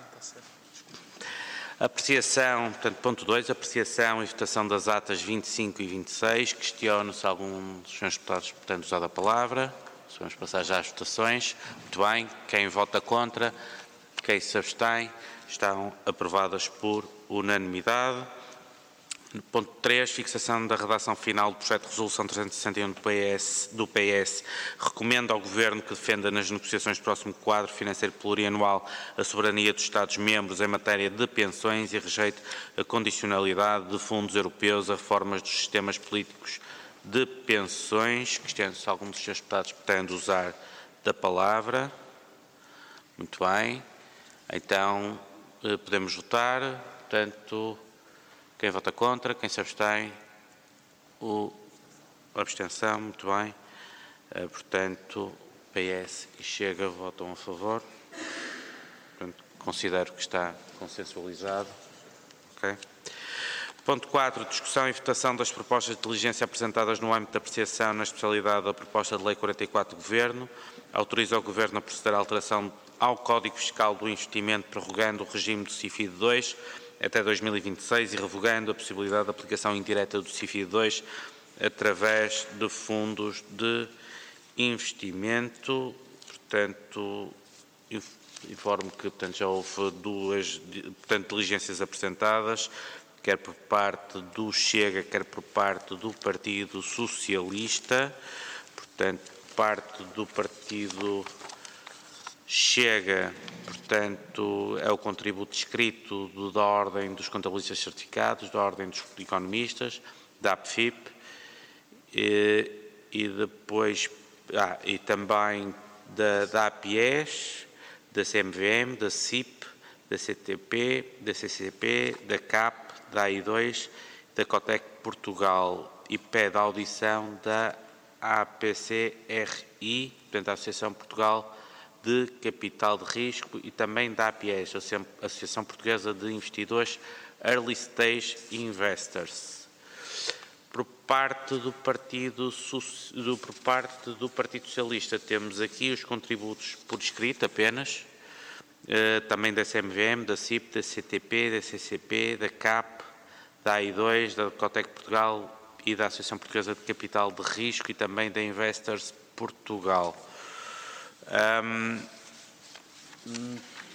Apreciação, portanto, ponto dois, apreciação e votação das atas vinte e cinco e vinte e seis. Questiono se algum dos senhores deputados tem usado a palavra. Se vamos passar já às votações. Muito bem, quem vota contra, quem se abstém, estão aprovadas por unanimidade. Ponto três, fixação da redação final do projeto de resolução trezentos e sessenta e um do P S, do P S. Recomenda ao Governo que defenda nas negociações do próximo quadro financeiro plurianual a soberania dos Estados-membros em matéria de pensões e rejeite a condicionalidade de fundos europeus a reformas dos sistemas políticos de pensões. Questiono se algum dos senhores deputados pretende usar da palavra. Muito bem. Então, podemos votar. Portanto, quem vota contra, quem se abstém, o a abstenção, muito bem. Uh, portanto, P S e Chega votam a favor. Portanto, considero que está consensualizado. Okay. Ponto quatro, discussão e votação das propostas de diligência apresentadas no âmbito da apreciação na especialidade da proposta de lei quarenta e quatro do Governo. Autoriza o Governo a proceder à alteração ao Código Fiscal do Investimento, prorrogando o regime do C I F I D dois até dois mil e vinte e seis e revogando a possibilidade de aplicação indireta do C I F I D dois através de fundos de investimento. Portanto, informo que portanto, já houve duas portanto, diligências apresentadas, quer por parte do Chega, quer por parte do Partido Socialista. Portanto, parte do Partido Chega, portanto, é o contributo escrito do, da Ordem dos Contabilistas Certificados, da Ordem dos Economistas, da A P F I P e, e depois, ah, e também da, da A P I E S, da C M V M, da C I P, da C T P, da C C P, da C A P, da A I dois, da Cotec Portugal e pede a audição da A P C R I, portanto, a Associação Portugal de Capital de Risco, e também da A P I E S, a Associação Portuguesa de Investidores Early Stage Investors. Por parte do Partido, do, por parte do Partido Socialista temos aqui os contributos por escrito apenas, uh, também da C M V M, da C I P, da C T P, da C C P, da C A P, da A I dois, da Cotec Portugal e da Associação Portuguesa de Capital de Risco e também da Investors Portugal. Um, hum,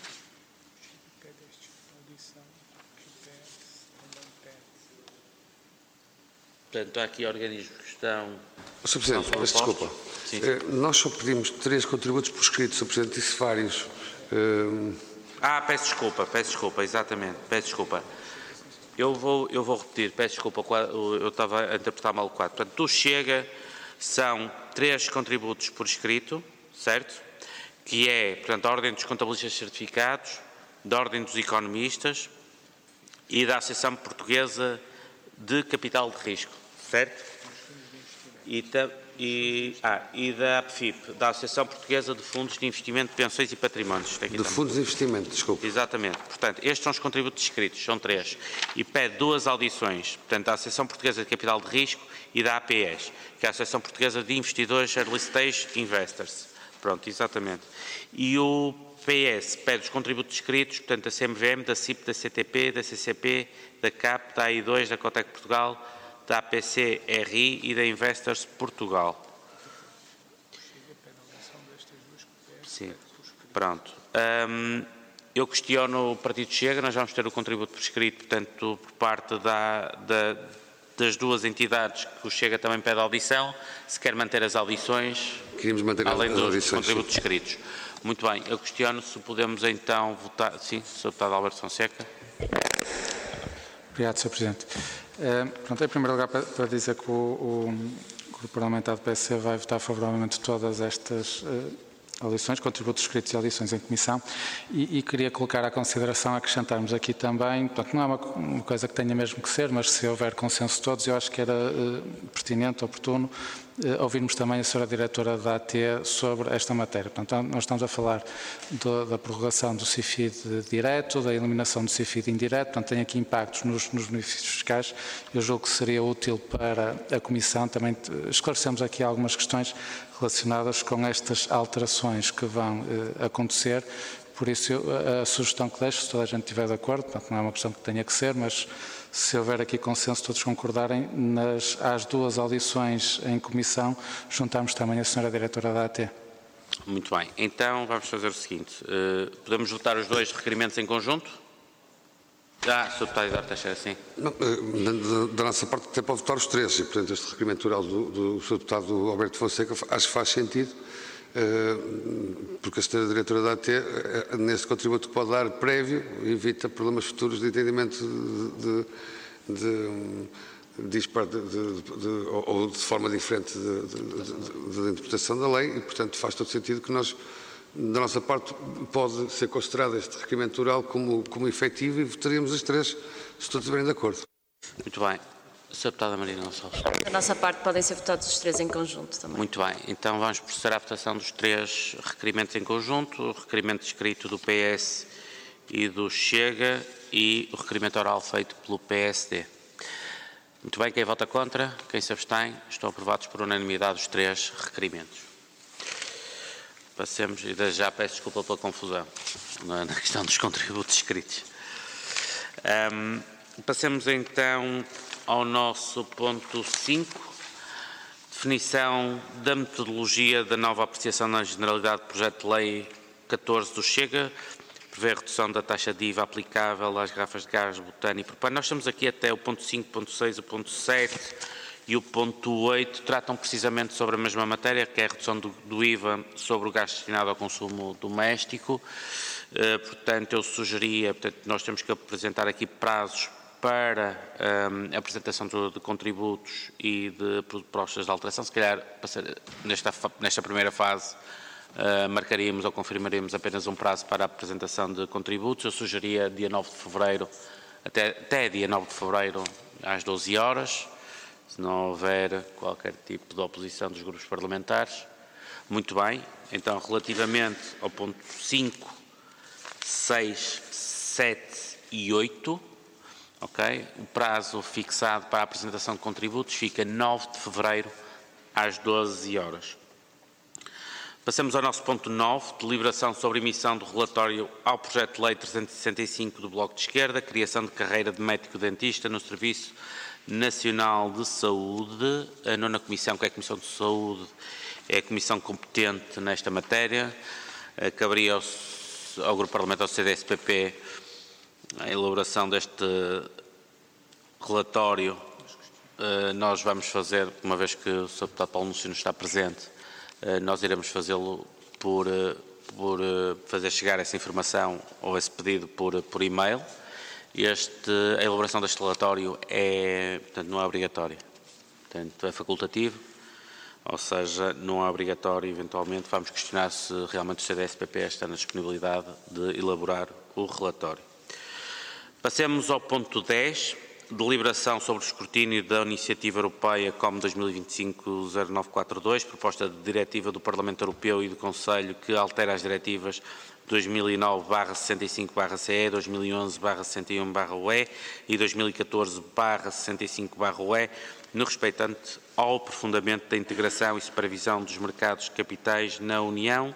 portanto, há aqui organismos que estão... senhor Presidente, peço desculpa. Sim. Nós só pedimos três contributos por escrito, senhor Presidente, disse vários. Um... Ah, peço desculpa, peço desculpa, exatamente, peço desculpa. Eu vou, eu vou repetir, peço desculpa, eu estava a interpretar mal o quadro. Portanto, do Chega são três contributos por escrito, certo? Que é, portanto, a Ordem dos Contabilistas Certificados, da Ordem dos Economistas e da Associação Portuguesa de Capital de Risco, certo? E, e, ah, e da A P F I P, da Associação Portuguesa de Fundos de Investimento de Pensões e Patrimónios. De Fundos de Investimento, desculpe. Exatamente. Portanto, estes são os contributos escritos, são três. E pede duas audições, portanto, da Associação Portuguesa de Capital de Risco e da A P I E S, que é a Associação Portuguesa de Investidores Early Stage Investors. Pronto, exatamente. E o P S pede os contributos escritos, portanto, da C M V M, da C I P, da C T P, da C C P, da C A P, da A I dois, da Cotec Portugal, da A P C R I e da Investors Portugal. Sim, pronto. Um, eu questiono o Partido Chega, nós vamos ter o contributo por escrito, portanto, por parte da, da, das duas entidades que o Chega também pede audição, se quer manter as audições, Queríamos manter além as dos audições, contributos sim. escritos. Muito bem, eu questiono se podemos então votar. Sim, senhor Deputado Alberto Fonseca. Obrigado, senhor Presidente. Uh, pronto, em primeiro lugar, para, para dizer que o, o, o Grupo Parlamentar do P S C vai votar favoravelmente todas estas uh, audições, contributos escritos e audições em comissão, e, e queria colocar à consideração, acrescentarmos aqui também, portanto, não é uma, uma coisa que tenha mesmo que ser, mas se houver consenso de todos, eu acho que era uh, pertinente, oportuno, uh, ouvirmos também a senhora Diretora da A T sobre esta matéria. Portanto, nós estamos a falar do, da prorrogação do C I F I D direto, da eliminação do C I F I D indireto, portanto, tem aqui impactos nos, nos benefícios fiscais. Eu julgo que seria útil para a Comissão também esclarecermos aqui algumas questões relacionadas com estas alterações que vão eh, acontecer. Por isso, eu, a sugestão que deixo, se toda a gente estiver de acordo, portanto, não é uma questão que tenha que ser, mas se houver aqui consenso, todos concordarem, nas, às duas audições em comissão, juntarmos também a senhora Diretora da A T. Muito bem. Então, vamos fazer o seguinte. Uh, podemos votar os dois requerimentos em conjunto? Ah, senhor Deputado Eduardo Teixeira, sim. Não, da, da nossa parte até pode votar os três, e portanto este requerimento oral do, do senhor Deputado Alberto Fonseca acho que faz sentido, porque a senhora Diretora da A T, nesse contributo que pode dar prévio, evita problemas futuros de entendimento de, de, de, de, de, de, ou de forma diferente de, de, de, de interpretação da lei, e portanto faz todo sentido que nós, da nossa parte, pode ser considerado este requerimento oral como, como efetivo, e votaríamos as três, se todos estiverem de acordo. Muito bem. senhora Deputada Marina Gonçalves. Da nossa parte podem ser votados os três em conjunto também. Muito bem. Então vamos proceder à votação dos três requerimentos em conjunto, o requerimento escrito do P S e do Chega e o requerimento oral feito pelo P S D. Muito bem. Quem vota contra? Quem se abstém? Estão aprovados por unanimidade os três requerimentos. Passemos, e desde já peço desculpa pela confusão na questão dos contributos escritos. Um, passemos então ao nosso ponto cinco, definição da metodologia da nova apreciação na generalidade do projeto de lei catorze do Chega, prevê a redução da taxa de I V A aplicável às garrafas de gás, butano e propano. Nós estamos aqui até o ponto cinco, ponto seis, o ponto sete e o ponto oito, tratam precisamente sobre a mesma matéria, que é a redução do, do I V A sobre o gás destinado ao consumo doméstico. Uh, portanto, eu sugeria, portanto, nós temos que apresentar aqui prazos para um, a apresentação de, de contributos e de propostas de alteração. Se calhar, nesta, nesta primeira fase, uh, marcaríamos ou confirmaríamos apenas um prazo para a apresentação de contributos. Eu sugeria dia nove de fevereiro, até, até dia nove de fevereiro, às doze horas, se não houver qualquer tipo de oposição dos grupos parlamentares. Muito bem. Então, relativamente ao ponto cinco, seis, sete e oito, ok? O prazo fixado para a apresentação de contributos fica nove de fevereiro às doze horas. Passamos ao nosso ponto nove, deliberação sobre emissão do relatório ao projeto de lei trezentos e sessenta e cinco do Bloco de Esquerda, criação de carreira de médico-dentista no Serviço Nacional de Saúde. A nona comissão, que é a Comissão de Saúde, é a comissão competente nesta matéria. Caberia ao, ao Grupo Parlamentar do C D S P P a elaboração deste relatório. Nós vamos fazer, uma vez que o senhor Deputado Paulo Núcio está presente, nós iremos fazê-lo por, por fazer chegar essa informação ou esse pedido por, por e-mail. Este, a elaboração deste relatório é, portanto, não é obrigatória, portanto, é facultativo, ou seja, não é obrigatório, eventualmente, vamos questionar se realmente o C D S P P está na disponibilidade de elaborar o relatório. Passemos ao ponto dez, deliberação sobre o escrutínio da Iniciativa Europeia C O M dois mil e vinte e cinco zero nove quatro dois, proposta de diretiva do Parlamento Europeu e do Conselho que altera as diretivas dois mil e nove barra sessenta e cinco barra C E, dois mil e onze barra sessenta e um barra U E e dois mil e catorze barra sessenta e cinco barra U E, no respeitante ao aprofundamento da integração e supervisão dos mercados de capitais na União.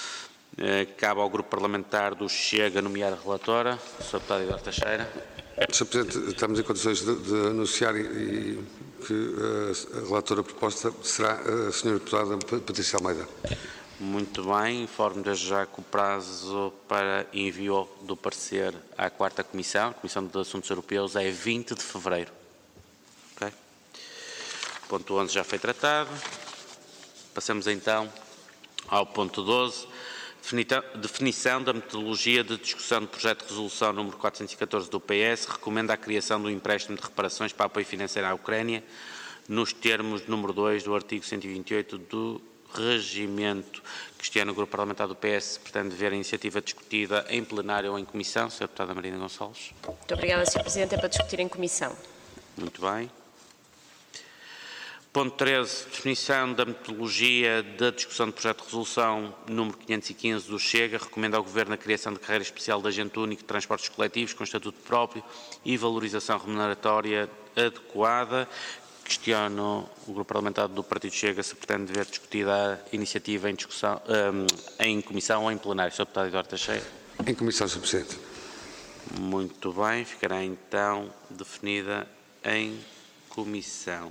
Cabe ao Grupo Parlamentar do Chega nomear a relatora, o senhor Deputado Eduardo Teixeira. senhor Presidente, estamos em condições de, de anunciar e, e que a, a relatora proposta será a senhora Deputada Patrícia Almeida. Muito bem, informo desde já que o prazo para envio do parecer à quarta Comissão, a Comissão de Assuntos Europeus, é vinte de fevereiro. Okay? Ponto onze já foi tratado. Passamos então ao ponto doze. Definição da metodologia de discussão do projeto de resolução número quatrocentos e catorze do P S, recomenda a criação do empréstimo de reparações para apoio financeiro à Ucrânia, nos termos número dois do artigo cento e vinte e oito do regimento. Questiona o Grupo Parlamentar do P S se pretende ver a iniciativa discutida em plenário ou em comissão. Senhora Deputada Marina Gonçalves. Muito obrigada, senhor Presidente. É para discutir em comissão. Muito bem. Ponto treze. Definição da metodologia da discussão do projeto de resolução número quinhentos e quinze do Chega. Recomenda ao Governo a criação de carreira especial de agente único de transportes coletivos com estatuto próprio e valorização remuneratória adequada. Questiono o Grupo Parlamentar do Partido Chega se pretende ver discutida a iniciativa em, discussão, um, em comissão ou em plenário. senhor Deputado Eduardo Teixeira. Em comissão, senhor Presidente. Muito bem. Ficará então definida em comissão.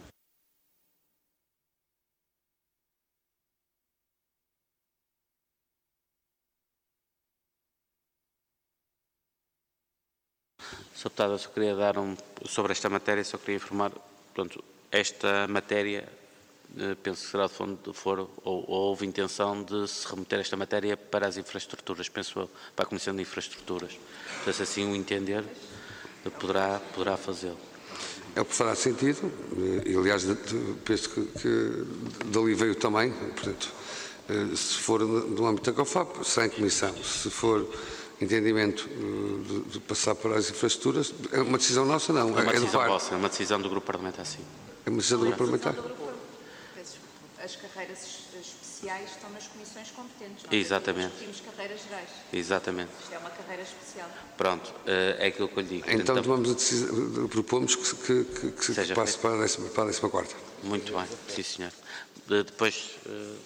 senhor Deputado, eu só queria dar um... Sobre esta matéria, só queria informar... Portanto, esta matéria, penso que será de fundo de foro, ou, ou houve intenção de se remeter esta matéria para as infraestruturas, penso eu, para a Comissão de Infraestruturas. Então, se assim o entender, poderá, poderá fazê-lo. É o que fará sentido, e aliás, penso que, que dali veio também, portanto, se for no âmbito da COFAP, será em comissão. Se for entendimento de, de passar para as infraestruturas, é uma decisão nossa, não. É uma é decisão vossa, é uma decisão do Grupo Parlamentar, sim. É uma decisão do Grupo Parlamentar. As carreiras especiais estão nas comissões competentes. Nós Exatamente. discutimos carreiras gerais. Exatamente. Isto é uma carreira especial. Pronto, é aquilo que eu lhe digo. Então, então tomamos a decisão, propomos que, que, que, que se passe para a, décima, para a décima quarta. Muito bem, sim senhor. De, depois, uh,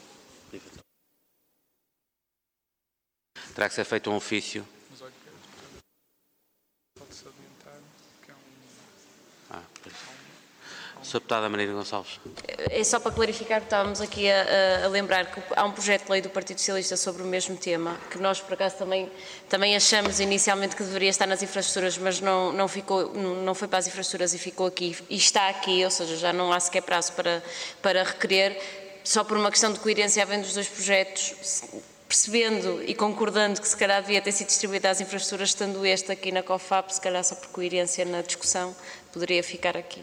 terá que ser feito um ofício. Ah, senhora Deputada Marina Gonçalves. É só para clarificar, estávamos aqui a, a lembrar que há um projeto de lei do Partido Socialista sobre o mesmo tema, que nós, por acaso, também, também achamos inicialmente que deveria estar nas infraestruturas, mas não, não, ficou, não foi para as infraestruturas e ficou aqui, e está aqui, ou seja, já não há sequer prazo para, para requerer, só por uma questão de coerência havendo os dois projetos, percebendo e concordando que se calhar devia ter sido distribuído às infraestruturas, estando este aqui na COFAP, se calhar só por coerência na discussão, poderia ficar aqui.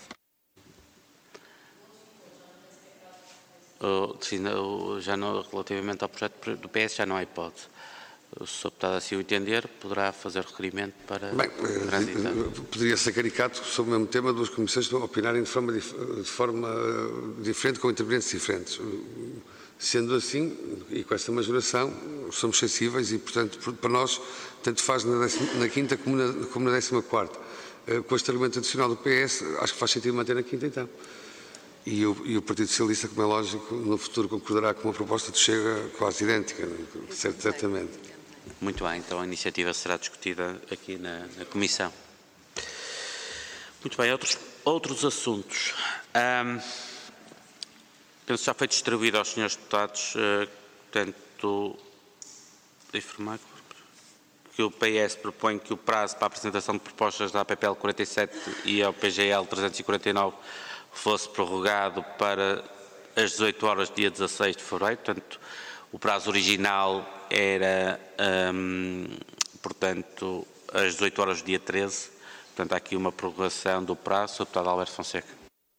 Já não, relativamente ao projeto do P S já não há hipótese. O senhor Deputado, assim o entender, poderá fazer requerimento para Bem, transitar. Poderia ser caricato sobre o mesmo tema, duas comissões opinarem de forma, de forma diferente, com intervenientes diferentes. Sendo assim, e com esta majoração, somos sensíveis e, portanto, para nós, tanto faz na, décima, na quinta como na, como na décima quarta. Com este argumento adicional do P S, acho que faz sentido manter na quinta, então. E o, e o Partido Socialista, como é lógico, no futuro concordará com uma proposta de Chega quase idêntica, certamente. Muito bem, então a iniciativa será discutida aqui na, na Comissão. Muito bem, outros, outros assuntos. Um, penso que já foi distribuído aos senhores deputados, uh, portanto, informar que o P S propõe que o prazo para a apresentação de propostas da A P P L quarenta e sete e ao P G L trezentos e quarenta e nove fosse prorrogado para as dezoito horas, dia dezasseis de fevereiro, portanto, o prazo original era, hum, portanto, às dezoito horas do dia treze, portanto, há aqui uma prorrogação do prazo. senhor Deputado Alberto Fonseca.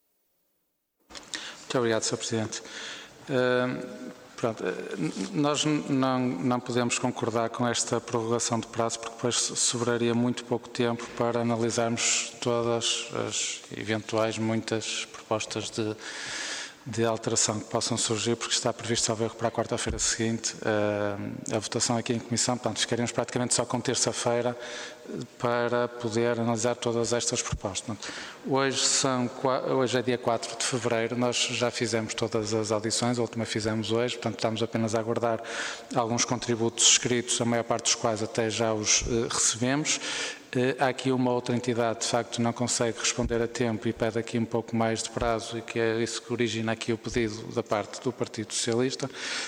Muito obrigado, senhor Presidente. Uh, pronto, nós não, não podemos concordar com esta prorrogação de prazo, porque depois sobraria muito pouco tempo para analisarmos todas as eventuais, muitas propostas de, de alteração que possam surgir, porque está previsto, salvo erro, para a quarta-feira seguinte uh, a votação aqui em comissão. Portanto, ficaríamos praticamente só com terça-feira para poder analisar todas estas propostas. Hoje, são, hoje é dia quatro de fevereiro, nós já fizemos todas as audições, a última fizemos hoje, portanto estamos apenas a aguardar alguns contributos escritos, a maior parte dos quais até já os uh, recebemos, Há aqui uma outra entidade, de facto, não consegue responder a tempo e pede aqui um pouco mais de prazo, e que é isso que origina aqui o pedido da parte do Partido Socialista.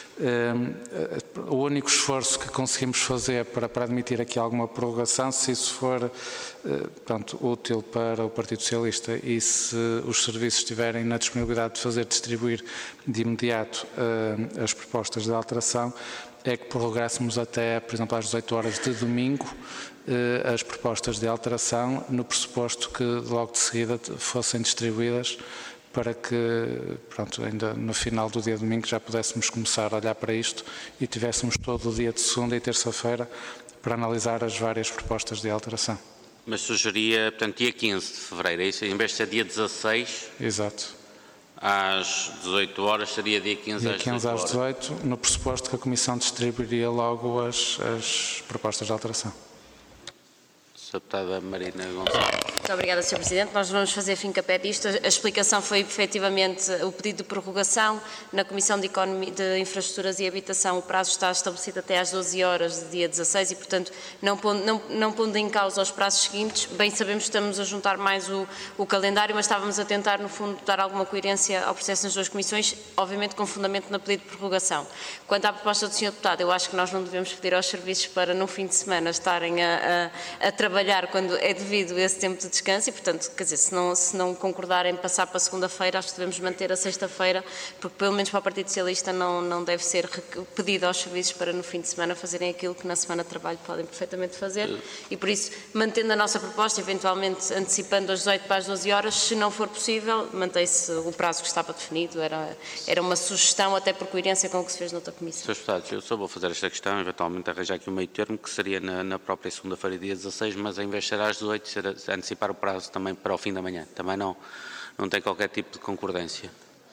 O único esforço que conseguimos fazer para, para admitir aqui alguma prorrogação, se isso for portanto, útil para o Partido Socialista e se os serviços estiverem na disponibilidade de fazer distribuir de imediato as propostas de alteração, é que prorrogássemos até, por exemplo, às dezoito horas de domingo, as propostas de alteração, no pressuposto que logo de seguida fossem distribuídas, para que, pronto, ainda no final do dia de domingo já pudéssemos começar a olhar para isto e tivéssemos todo o dia de segunda e terça-feira para analisar as várias propostas de alteração. Mas sugeria, portanto, dia quinze de fevereiro, é isso? Em vez de ser dia dezasseis? Exato. Às dezoito horas, seria dia quinze, dia às quinze às dezoito, dezoito, no pressuposto que a Comissão distribuiria logo as, as propostas de alteração. senhora Deputada Marina Gonçalves. Muito obrigada, senhor Presidente. Nós vamos fazer fim-capé disto. A explicação foi, efetivamente, o pedido de prorrogação. Na Comissão de, Economia, de Infraestruturas e Habitação, o prazo está estabelecido até às doze horas de dia dezasseis e, portanto, não pondo, não, não pondo em causa os prazos seguintes. Bem sabemos que estamos a juntar mais o, o calendário, mas estávamos a tentar, no fundo, dar alguma coerência ao processo nas duas comissões, obviamente com fundamento no pedido de prorrogação. Quanto à proposta do senhor Deputado, eu acho que nós não devemos pedir aos serviços para, no fim de semana, estarem a, a, a trabalhar quando é devido esse tempo de descanso e, portanto, quer dizer, se não, se não concordarem passar para segunda-feira, acho que devemos manter a sexta-feira, porque pelo menos para o Partido Socialista não, não deve ser pedido aos serviços para no fim de semana fazerem aquilo que na semana de trabalho podem perfeitamente fazer e por isso, mantendo a nossa proposta, eventualmente antecipando das dezoito para as doze horas, se não for possível, mantém-se o prazo que estava definido, era, era uma sugestão até por coerência com o que se fez noutra comissão. senhores Deputados, eu só vou fazer esta questão, eventualmente arranjar aqui um meio termo, que seria na, na própria segunda-feira, dia dezasseis, mas em vez de ser às dezoito, ser a, antecipar o prazo também para o fim da manhã. Também não, não tem qualquer tipo de concordância.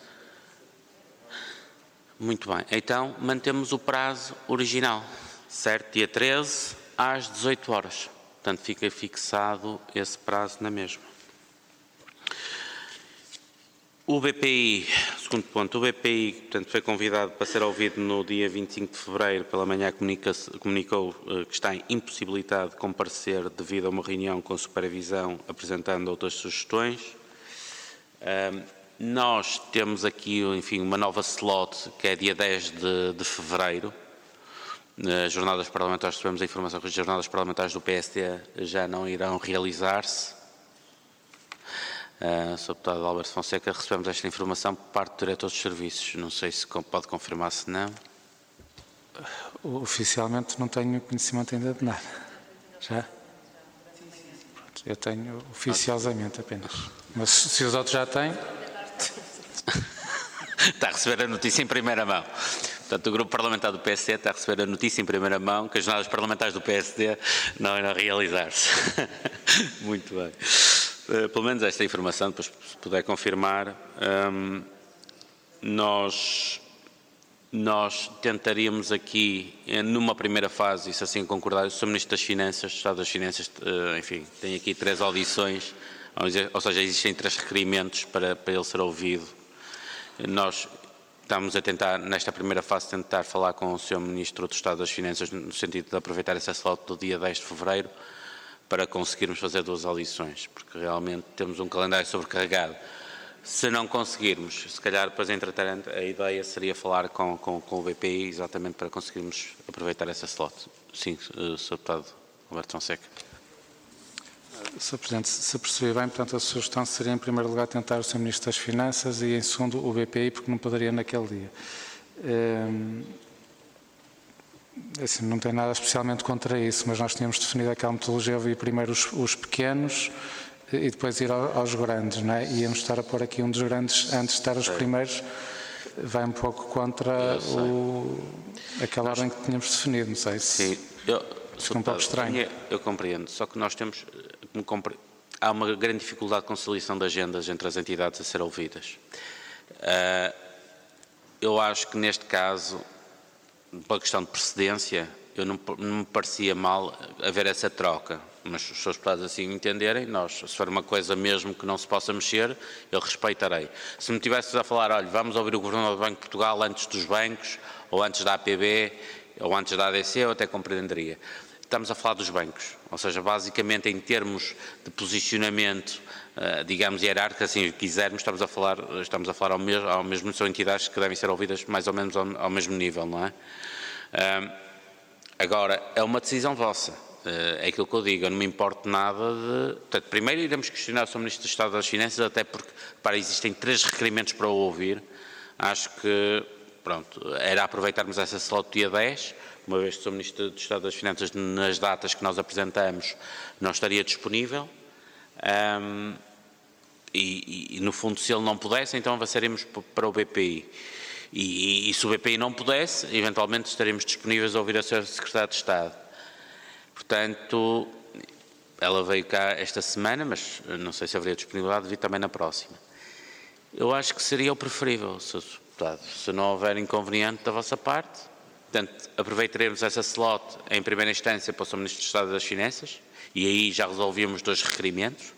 Muito bem. Então, mantemos o prazo original, certo? Dia treze, às dezoito horas. Portanto, fica fixado esse prazo na mesma. O B P I, segundo ponto, o B P I, portanto, foi convidado para ser ouvido no dia vinte e cinco de fevereiro, pela manhã comunica, comunicou uh, que está impossibilitado de comparecer devido a uma reunião com supervisão, apresentando outras sugestões. Uh, nós temos aqui, enfim, uma nova slot, que é dia dez de, de fevereiro. As jornadas parlamentares, tivemos a informação que as jornadas parlamentares do P S D já não irão realizar-se. Uh, senhor Deputado Alberto Fonseca, recebemos esta informação por parte do Diretor dos Serviços. Não sei se pode confirmar, se não. Oficialmente não tenho conhecimento ainda de nada. Já? Eu tenho oficiosamente apenas. Mas se os outros já têm... Está a receber a notícia em primeira mão. Portanto, o Grupo Parlamentar do P S D está a receber a notícia em primeira mão que as jornadas parlamentares do P S D não irão realizar-se. Muito bem. Uh, pelo menos esta informação, depois se puder confirmar, um, nós, nós tentaríamos aqui, numa primeira fase, e se assim concordar, eu sou Ministro das Finanças, Estado das Finanças, uh, enfim, tem aqui três audições, ou seja, existem três requerimentos para, para ele ser ouvido. Nós estamos a tentar, nesta primeira fase, tentar falar com o senhor Ministro do Estado das Finanças, no sentido de aproveitar essa slot do dia dez de fevereiro, para conseguirmos fazer duas audições, porque realmente temos um calendário sobrecarregado. Se não conseguirmos, se calhar depois, entretanto, a ideia seria falar com, com, com o B P I, exatamente para conseguirmos aproveitar essa slot. Sim, senhor Deputado Alberto Fonseca. senhor Presidente, se percebi bem, portanto, a sugestão seria, em primeiro lugar, tentar o senhor Ministro das Finanças e, em segundo, o B P I, porque não poderia naquele dia. Hum... Assim, não tem nada especialmente contra isso, mas nós tínhamos definido aquela metodologia, ouvir primeiro os, os pequenos e depois ir ao, aos grandes, não é? E íamos estar a pôr aqui um dos grandes antes de estar os primeiros, vai um pouco contra o, aquela ordem que tínhamos definido, não sei se Sim, eu, fica um pouco estranho. Eu compreendo, só que nós temos, há uma grande dificuldade de conciliação de agendas entre as entidades a ser ouvidas. Uh, eu acho que neste caso, por questão de precedência, eu não, não me parecia mal haver essa troca, mas se os seus deputados assim entenderem, nós, se for uma coisa mesmo que não se possa mexer, eu respeitarei. Se me tivesses a falar, olha, vamos ouvir o Governador do Banco de Portugal antes dos bancos, ou antes da A P B, ou antes da A D C, eu até compreenderia. estamos a falar dos bancos, ou seja, basicamente em termos de posicionamento, uh, digamos, hierárquico, assim quisermos, estamos a falar, estamos a falar ao mesmo, ao mesmo, são entidades que devem ser ouvidas mais ou menos ao, ao mesmo nível, não é? Uh, agora, é uma decisão vossa, uh, é aquilo que eu digo, eu não me importo nada de... Portanto, primeiro iremos questionar o senhor Ministro do Estado das Finanças, até porque, para, existem três requerimentos para o ouvir, acho que, pronto, era aproveitarmos essa slot dia dez, uma vez que o senhor Ministro do Estado das Finanças, nas datas que nós apresentamos, não estaria disponível, um, e, e, no fundo, se ele não pudesse, então avançaremos para o B P I. E, e, e se o B P I não pudesse, eventualmente estaremos disponíveis a ouvir a senhora Secretária de Estado. Portanto, ela veio cá esta semana, mas não sei se haveria disponibilidade de vir também na próxima. Eu acho que seria o preferível, senhor Deputado, se não houver inconveniente da vossa parte. Portanto, aproveitaremos essa slot em primeira instância para o senhor Ministro do Estado das Finanças e aí já resolvíamos dois requerimentos.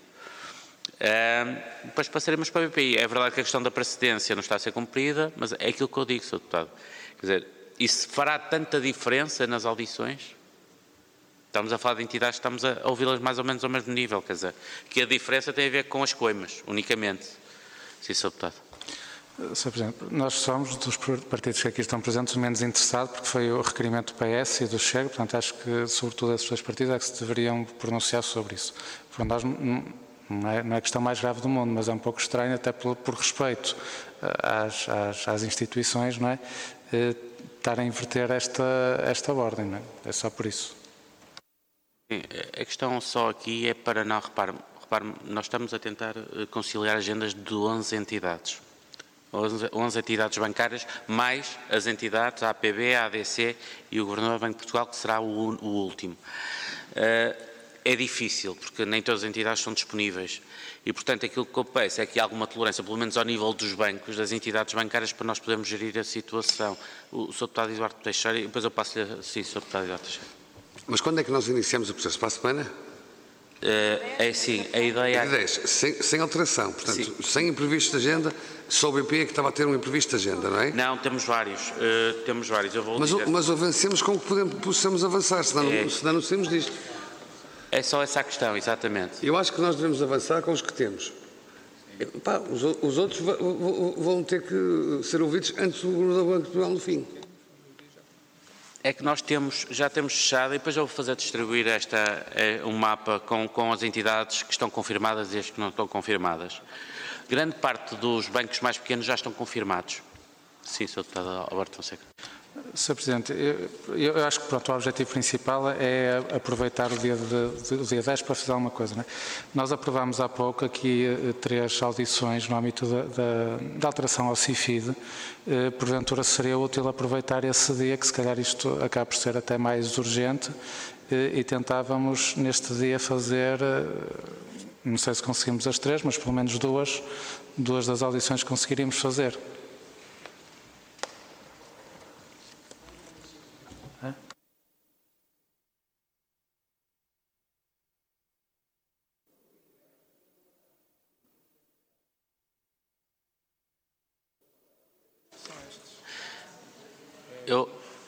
Uh, depois passaremos para o B P I. É verdade que a questão da precedência não está a ser cumprida, mas é aquilo que eu digo, senhor Deputado. Quer dizer, isso fará tanta diferença nas audições? Estamos a falar de entidades, estamos a ouvi-las mais ou menos ao mesmo nível, quer dizer, que a diferença tem a ver com as coimas, unicamente. Sim, senhor Deputado. senhor Presidente, nós somos dos partidos que aqui estão presentes menos interessados, porque foi o requerimento do P S e do Chega, portanto acho que sobretudo esses dois partidos é que se deveriam pronunciar sobre isso. Por nós não é, não é a questão mais grave do mundo, mas é um pouco estranho, até por, por respeito às, às, às instituições, não é? Estar a inverter esta, esta ordem, não é? É só por isso. Sim, a questão só aqui é para não, repare, repare, nós estamos a tentar conciliar agendas de onze entidades. onze entidades bancárias, mais as entidades, a A P B, a A D C e o Governador do Banco de Portugal, que será o, o último. Uh, é difícil, porque nem todas as entidades são disponíveis e, portanto, aquilo que eu peço é que há alguma tolerância, pelo menos ao nível dos bancos, das entidades bancárias, para nós podermos gerir a situação. O senhor Deputado Eduardo Teixeira, e depois eu passo-lhe assim, senhor Deputado Eduardo Teixeira. Mas quando é que nós iniciamos o processo? Para a semana? Uh, é assim, a ideia... dez, sem, sem alteração, portanto, sim, sem imprevisto de agenda, só o B P é que estava a ter um imprevisto de agenda, não é? Não, temos vários, uh, temos vários, eu vou mas, dizer... mas avancemos com o que podemos, possamos avançar, senão, é, senão não saímos disto. É só essa a questão, exatamente. Eu acho que nós devemos avançar com os que temos. Pá, os, os outros vão ter que ser ouvidos antes do Banco de Portugal no fim. É que nós temos, já temos fechado, e depois eu vou fazer distribuir esta, é, um mapa com, com as entidades que estão confirmadas e as que não estão confirmadas. Grande parte dos bancos mais pequenos já estão confirmados. Sim, senhor Deputado Alberto Fonseca. senhor Presidente, eu, eu acho que pronto, o objetivo principal é aproveitar o dia, de, o dia dez para fazer alguma coisa. Não é? Nós aprovámos há pouco aqui três audições no âmbito da, da, da alteração ao C I F I D. Eh, porventura seria útil aproveitar esse dia, que se calhar isto acaba por ser até mais urgente, eh, e tentávamos neste dia fazer, eh, não sei se conseguimos as três, mas pelo menos duas, duas das audições conseguiríamos fazer. Eu,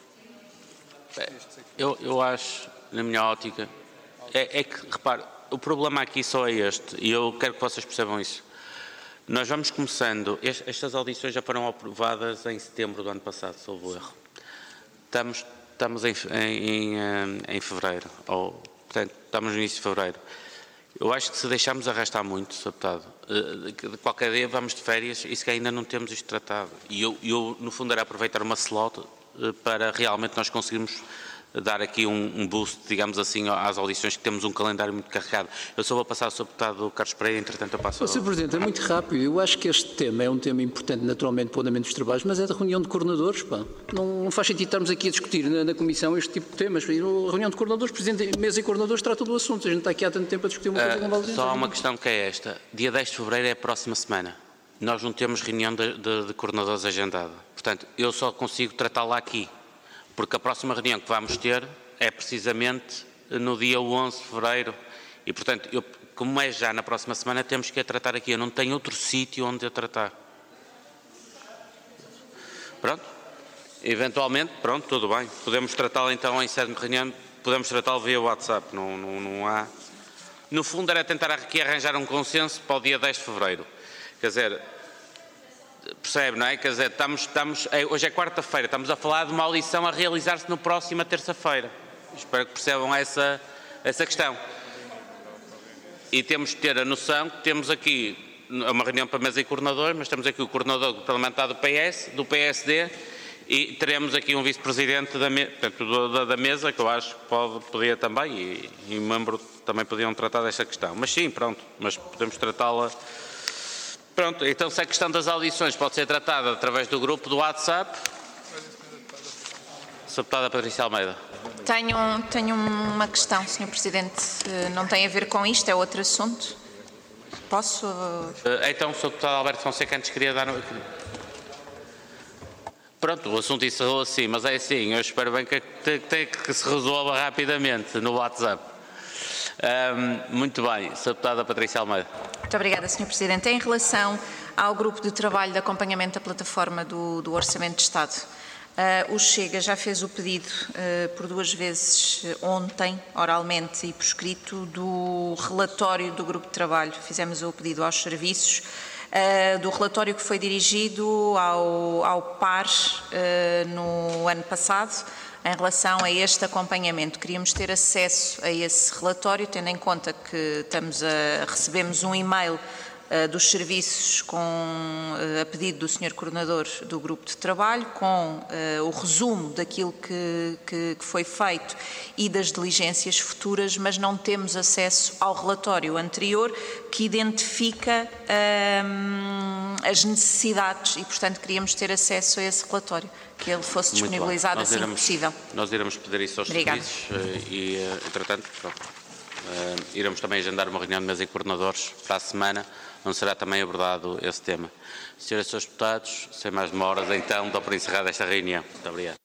eu, eu acho, na minha ótica, é, é que, repare, o problema aqui só é este, e eu quero que vocês percebam isso. Nós vamos começando, estas audições já foram aprovadas em setembro do ano passado, salvo erro. Estamos, estamos em, em, em fevereiro, ou, portanto, estamos no início de fevereiro. Eu acho que se deixarmos arrastar muito, senhor Deputado, de qualquer dia vamos de férias e se ainda não temos isto tratado. E eu, eu, no fundo, era aproveitar uma slot para realmente nós conseguirmos dar aqui um, um boost, digamos assim, às audições, que temos um calendário muito carregado. Eu só vou passar ao senhor Deputado Carlos Pereira, entretanto eu passo ao... senhor Presidente, é muito rápido. Eu acho que este tema é um tema importante, naturalmente, para o andamento dos trabalhos, mas é da reunião de coordenadores, pá. Não, não faz sentido estarmos aqui a discutir na, na Comissão este tipo de temas. A reunião de coordenadores, Presidente, mesa e coordenadores tratam do assunto. A gente está aqui há tanto tempo a discutir uma coisa uh, que não vale dizer. Só há uma questão que é esta. Dia dez de fevereiro é a próxima semana. Nós não temos reunião de, de, de coordenadores agendada. Portanto, eu só consigo tratá-la aqui, porque a próxima reunião que vamos ter é precisamente no dia onze de fevereiro e, portanto, eu, como é já na próxima semana, temos que a tratar aqui. Eu não tenho outro sítio onde a tratar. Pronto? Eventualmente, pronto, tudo bem. Podemos tratá-la então em sede de reunião podemos tratá-lo via WhatsApp, não, não, não há... No fundo era tentar aqui arranjar um consenso para o dia dez de fevereiro. Quer dizer, percebe, não é? Quer dizer, estamos, estamos, hoje é quarta-feira, estamos a falar de uma audição a realizar-se no próxima terça-feira. Espero que percebam essa, essa questão. E temos de ter a noção que temos aqui uma reunião para a mesa e coordenador, mas temos aqui o coordenador parlamentar do P S, do P S D, e teremos aqui um vice-presidente da, me, da, da mesa, que eu acho que pode, podia também, e, e um membro também podiam tratar desta questão. Mas sim, pronto, mas podemos tratá-la. Pronto, então se a questão das audições pode ser tratada através do grupo do WhatsApp. senhora Deputada Patrícia Almeida. Tenho, tenho uma questão, senhor Presidente, não tem a ver com isto, é outro assunto. Posso? Então, senhor Deputado Alberto Fonseca, antes queria dar... Pronto, o assunto encerrou assim, mas é assim, eu espero bem que, que, que se resolva rapidamente no WhatsApp. Um, muito bem, senhora Deputada Patrícia Almeida. Muito obrigada, senhor Presidente. Em relação ao grupo de trabalho de acompanhamento da plataforma do, do Orçamento de Estado, uh, o Chega já fez o pedido uh, por duas vezes uh, ontem, oralmente e por escrito, do relatório do grupo de trabalho. Fizemos o pedido aos serviços, uh, do relatório que foi dirigido ao, ao P A R uh, no ano passado, em relação a este acompanhamento. Queríamos ter acesso a esse relatório, tendo em conta que estamos a, recebemos um e-mail uh, dos serviços com, uh, a pedido do senhor Coordenador do Grupo de Trabalho, com uh, o resumo daquilo que, que, que foi feito e das diligências futuras, mas não temos acesso ao relatório anterior que identifica um, as necessidades e, portanto, queríamos ter acesso a esse relatório, que ele fosse disponibilizado assim que possível. Nós iremos pedir isso aos Obrigada. serviços e, entretanto, pronto, uh, iremos também agendar uma reunião de mesa e coordenadores para a semana, onde será também abordado esse tema. Senhoras e senhores deputados, sem mais demoras, então, dou por encerrada esta reunião. Muito obrigado.